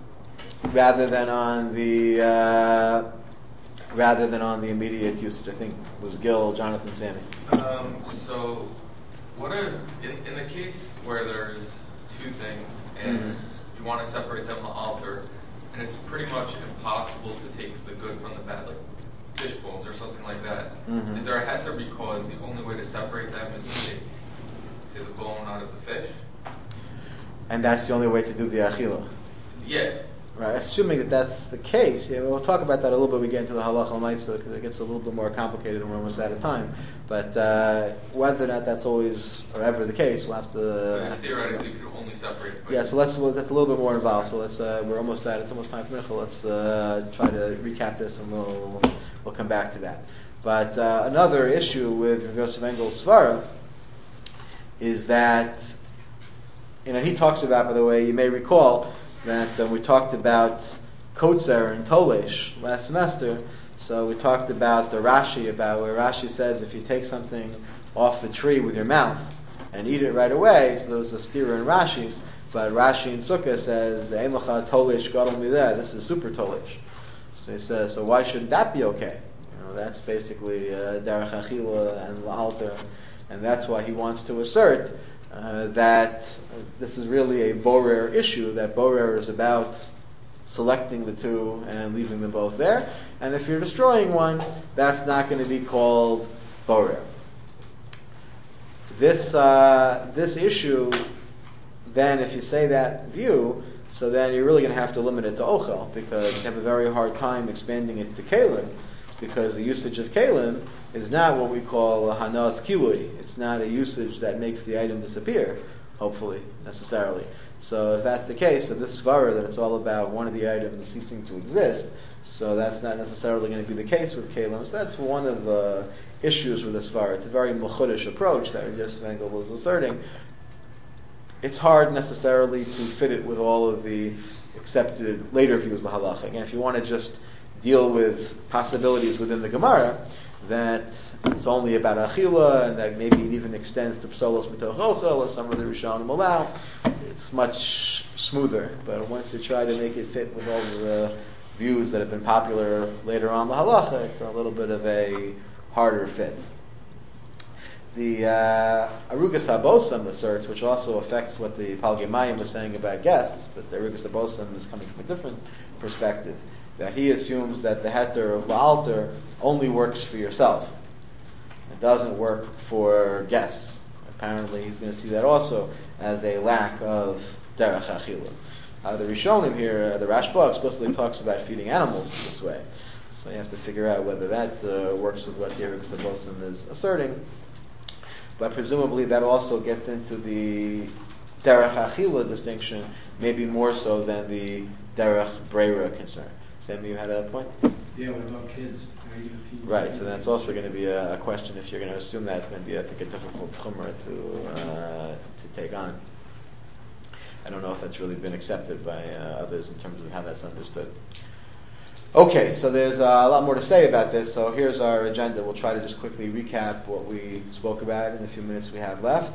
Speaker 1: the immediate usage. I think it was Gil, Jonathan, Sammy.
Speaker 2: So, what if in the case where there's two things and you want to separate them la'alter, and it's pretty much impossible to take the good from the bad, like fish bones or something like that. Is there a heter because the only way to separate them is to take, say, the bone out of the fish?
Speaker 1: And that's the only way to do the achila.
Speaker 2: Yeah.
Speaker 1: Right. Assuming that that's the case, yeah, we'll talk about that a little bit when we get into the halacha l'maisa because it gets a little bit more complicated and we're almost out of time. But whether or not that's always or ever the case, we'll have to.
Speaker 2: Theoretically, you could only separate.
Speaker 1: Yeah, so that's a little bit more involved. So let's we're almost at it's almost time for mincha. Let's try to recap this and we'll come back to that. But another issue with Rav Yosef Engel's svara is that, he talks about, by the way, you may recall that we talked about Kotzer and Tolesh last semester. So we talked about the Rashi, about where Rashi says if you take something off the tree with your mouth and eat it right away, so those are stira and Rashis, but Rashi in Sukkah says, Eimacha Tolesh Gadol Mideh, this is super Tolesh. So he says, so why shouldn't that be okay? That's basically Derech Achila and La'alter, and that's why he wants to assert that this is really a borer issue, that borer is about selecting the two and leaving them both there, and if you're destroying one, that's not going to be called borer. This issue, then if you say that view, so then you're really going to have to limit it to ochel, because you have a very hard time expanding it to kalim, because the usage of kalim is not what we call a hanas kilui. It's not a usage that makes the item disappear, hopefully, necessarily. So if that's the case, of this svara, that it's all about one of the items ceasing to exist, so that's not necessarily going to be the case with kalim. So that's one of the issues with this svara. It's a very mechudish approach that Rav Yosef Engel was asserting. It's hard necessarily to fit it with all of the accepted later views of the halacha. Again, if you want to just deal with possibilities within the Gemara, that it's only about achila, and that maybe it even extends to psolos mitoch ochel, or some of the Rishonim allow, it's much smoother. But once you try to make it fit with all of the views that have been popular later on the halacha, it's a little bit of a harder fit. The Arugas Habosam asserts, which also affects what the Palgemayim was saying about guests, but the Arugas Habosam is coming from a different perspective, that he assumes that the heter of la'alter only works for yourself. It doesn't work for guests. Apparently he's going to see that also as a lack of derech achila. The Rishonim here, the Rashba explicitly talks about feeding animals this way. So you have to figure out whether that works with what the Arugas Habosam is asserting. But presumably that also gets into the derech achila distinction, maybe more so than the derech breira concern. Sam, you had a point?
Speaker 3: Yeah, what about kids?
Speaker 1: Right, so that's also going to be a question. If you're going to assume that, it's going to be, I think, a difficult chumrah to take on. I don't know if that's really been accepted by others in terms of how that's understood. Okay, so there's a lot more to say about this, so here's our agenda. We'll try to just quickly recap what we spoke about in the few minutes we have left.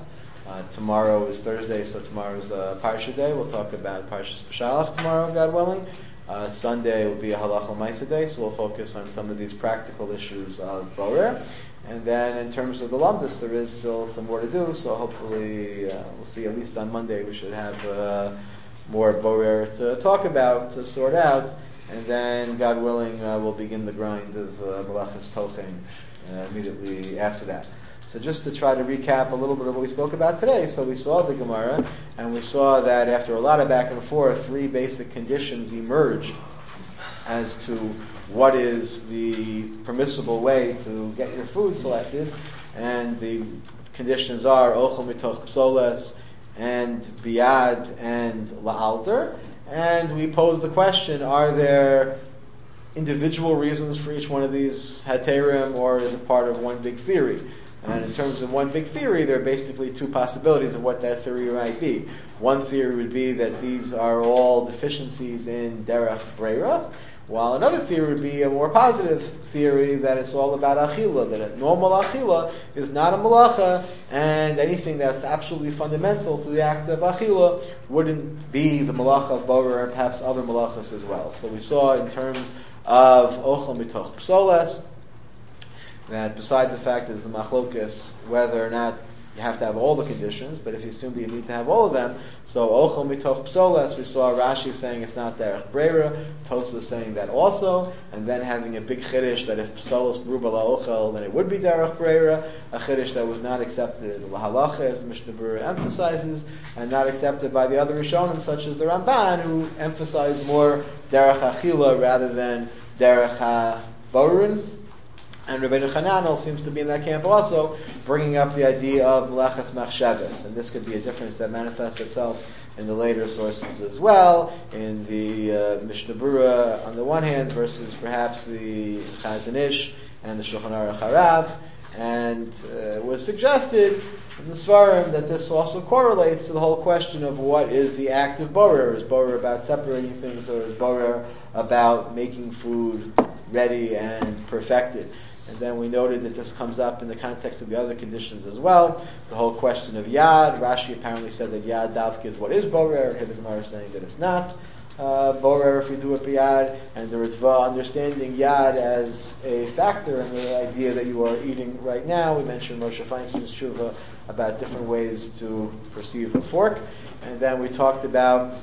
Speaker 1: Tomorrow is Thursday, so tomorrow is the Parsha day. We'll talk about Parshas Beshalach tomorrow, God willing. Sunday will be a halacha maisa day, so we'll focus on some of these practical issues of borer. And then in terms of the lumdus, there is still some more to do, so hopefully we'll see at least on Monday we should have more borer to talk about, to sort out, and then, God willing, we'll begin the grind of Malachas Tochen immediately after that. So just to try to recap a little bit of what we spoke about today, so we saw the Gemara, and we saw that after a lot of back and forth, 3 basic conditions emerged as to what is the permissible way to get your food selected, and the conditions are Ochel Mitoch Psoles and Biad and La'alter, and we posed the question, are there individual reasons for each one of these heterim, or is it part of one big theory? And in terms of one big theory, there are basically 2 possibilities of what that theory might be. One theory would be that these are all deficiencies in derech breira, while another theory would be a more positive theory that it's all about achila, that a normal achila is not a malacha, and anything that's absolutely fundamental to the act of achila wouldn't be the malacha of borer and perhaps other malachas as well. So we saw in terms of ochel mitoch psoles, that besides the fact that it's a machlokas whether or not you have to have all the conditions, but if you assume that you need to have all of them, so ochel mitoch psoles, we saw Rashi saying it's not derech breira, Tosfos saying that also, and then having a big chiddush that if psoles bruba la'ochel, then it would be derech breira, a chiddush that was not accepted lahalacha, as the Mishnah Berurah emphasizes, and not accepted by the other Rishonim, such as the Ramban, who emphasize more derech achila rather than derech ha-borin. And Rabbeinu Chananel seems to be in that camp also, bringing up the idea of melechas machshavas. And this could be a difference that manifests itself in the later sources as well, in the Mishnah Berurah on the one hand, versus perhaps the Chazon Ish and the Shulchan Aruch Harav. And it was suggested in the Svarim that this also correlates to the whole question of what is the act of borer. Is borer about separating things, or is borer about making food ready and perfected? And then we noted that this comes up in the context of the other conditions as well. The whole question of yad. Rashi apparently said that yad davka is what is borer. Here the Gemara is saying that it's not borer if you do it b'yad. And the Ritva understanding yad as a factor in the idea that you are eating right now. We mentioned Moshe Feinstein's tshuva about different ways to perceive a fork. And then we talked about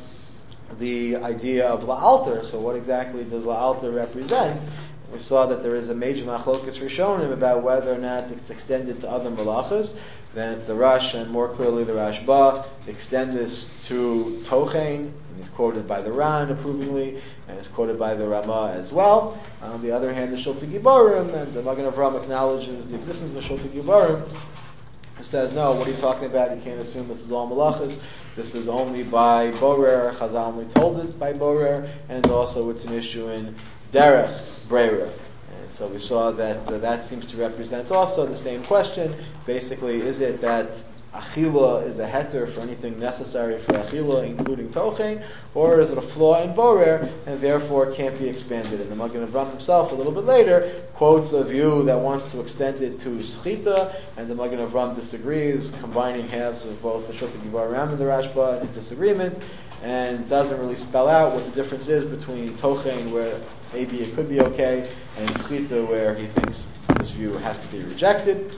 Speaker 1: the idea of la'alter. So what exactly does la'alter represent? We saw that there is a major machlokas Rishonim about whether or not it's extended to other malachas. Then the Rosh, and more clearly the Rashba, extend this to Tochen, and he's quoted by the Ran approvingly, and is quoted by the Ramah as well. On the other hand, the Shulti Giborim, and the Magen Avraham acknowledges the existence of the Shulti Giborim, who says, no, what are you talking about? You can't assume this is all malachas. This is only by borer. Chazal only told it by borer, and also it's an issue in derech breira. And so we saw that that seems to represent also the same question. Basically, is it that achila is a heter for anything necessary for achila, including tochen, or is it a flaw in borer and therefore can't be expanded? And the Magen Avraham himself, a little bit later, quotes a view that wants to extend it to schita, and the Magen Avraham disagrees, combining halves of both the Shulchan Aruch and the Rashba in his disagreement, and doesn't really spell out what the difference is between tochen, where maybe it could be okay, and schita, where he thinks this view has to be rejected.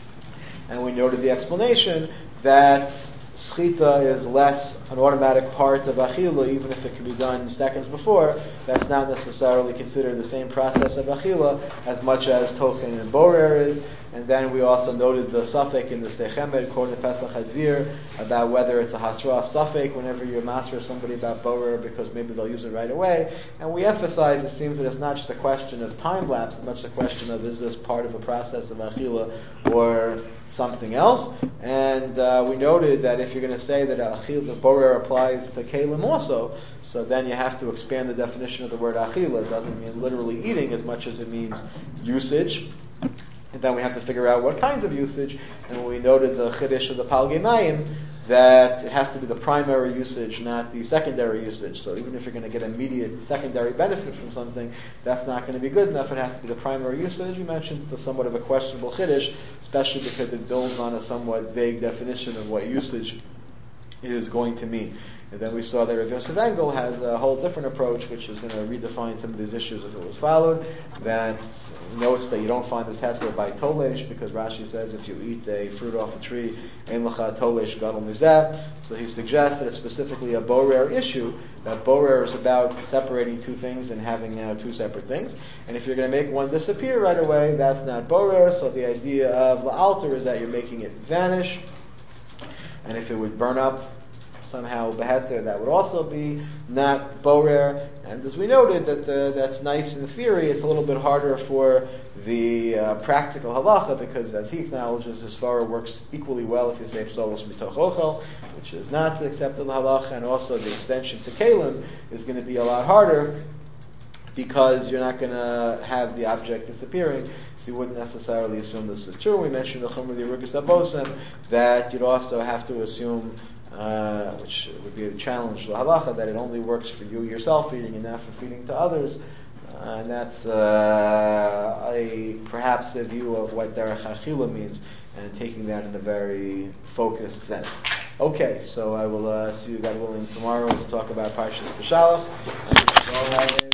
Speaker 1: And we noted the explanation that schita is less an automatic part of achila, even if it can be done seconds before. That's not necessarily considered the same process of achila as much as tochen and borer is. And then we also noted the suffix in the Steichemed, quoted Pesach Hadvir, about whether it's a hasra suffix whenever you master somebody about borer, because maybe they'll use it right away. And we emphasize, it seems that it's not just a question of time lapse, it's much a question of, is this part of a process of achila or something else? And we noted that if you're going to say that achila, the borer applies to kalim also, so then you have to expand the definition of the word achila. It doesn't mean literally eating as much as it means usage. And then we have to figure out what kinds of usage. And we noted the chiddush of the Palgei Mayim, that it has to be the primary usage, not the secondary usage. So even if you're going to get immediate secondary benefit from something, that's not going to be good enough. It has to be the primary usage. We mentioned it's a somewhat of a questionable chiddush, especially because it builds on a somewhat vague definition of what usage is going to mean. And then we saw that Rav Yosef Engel has a whole different approach, which is going to redefine some of these issues if it was followed. That notes that you don't find this heter by tolesh, because Rashi says if you eat a fruit off a tree, ein lecha tolesh gadol mizeh. So he suggests that it's specifically a borer issue, that borer is about separating two things and having now two separate things. And if you're going to make one disappear right away, that's not borer. So the idea of la'alter is that you're making it vanish. And if it would burn up somehow beheter, that would also be not borer. And as we noted, that's nice in theory. It's a little bit harder for the practical halacha, because as he acknowledges, his svara works equally well if you say psolos mitoch ochel, which is not the accepted halacha, and also the extension to kalim is going to be a lot harder, because you're not going to have the object disappearing, so you wouldn't necessarily assume this is true. We mentioned the Chumrah Yerukis Abosem, that you'd also have to assume, which would be a challenge to the halacha, that it only works for you yourself eating and not for feeding to others. And that's perhaps a view of what derech achila means, and taking that in a very focused sense. Okay, so I will see you, God willing, tomorrow to talk about Parshas Beshalach.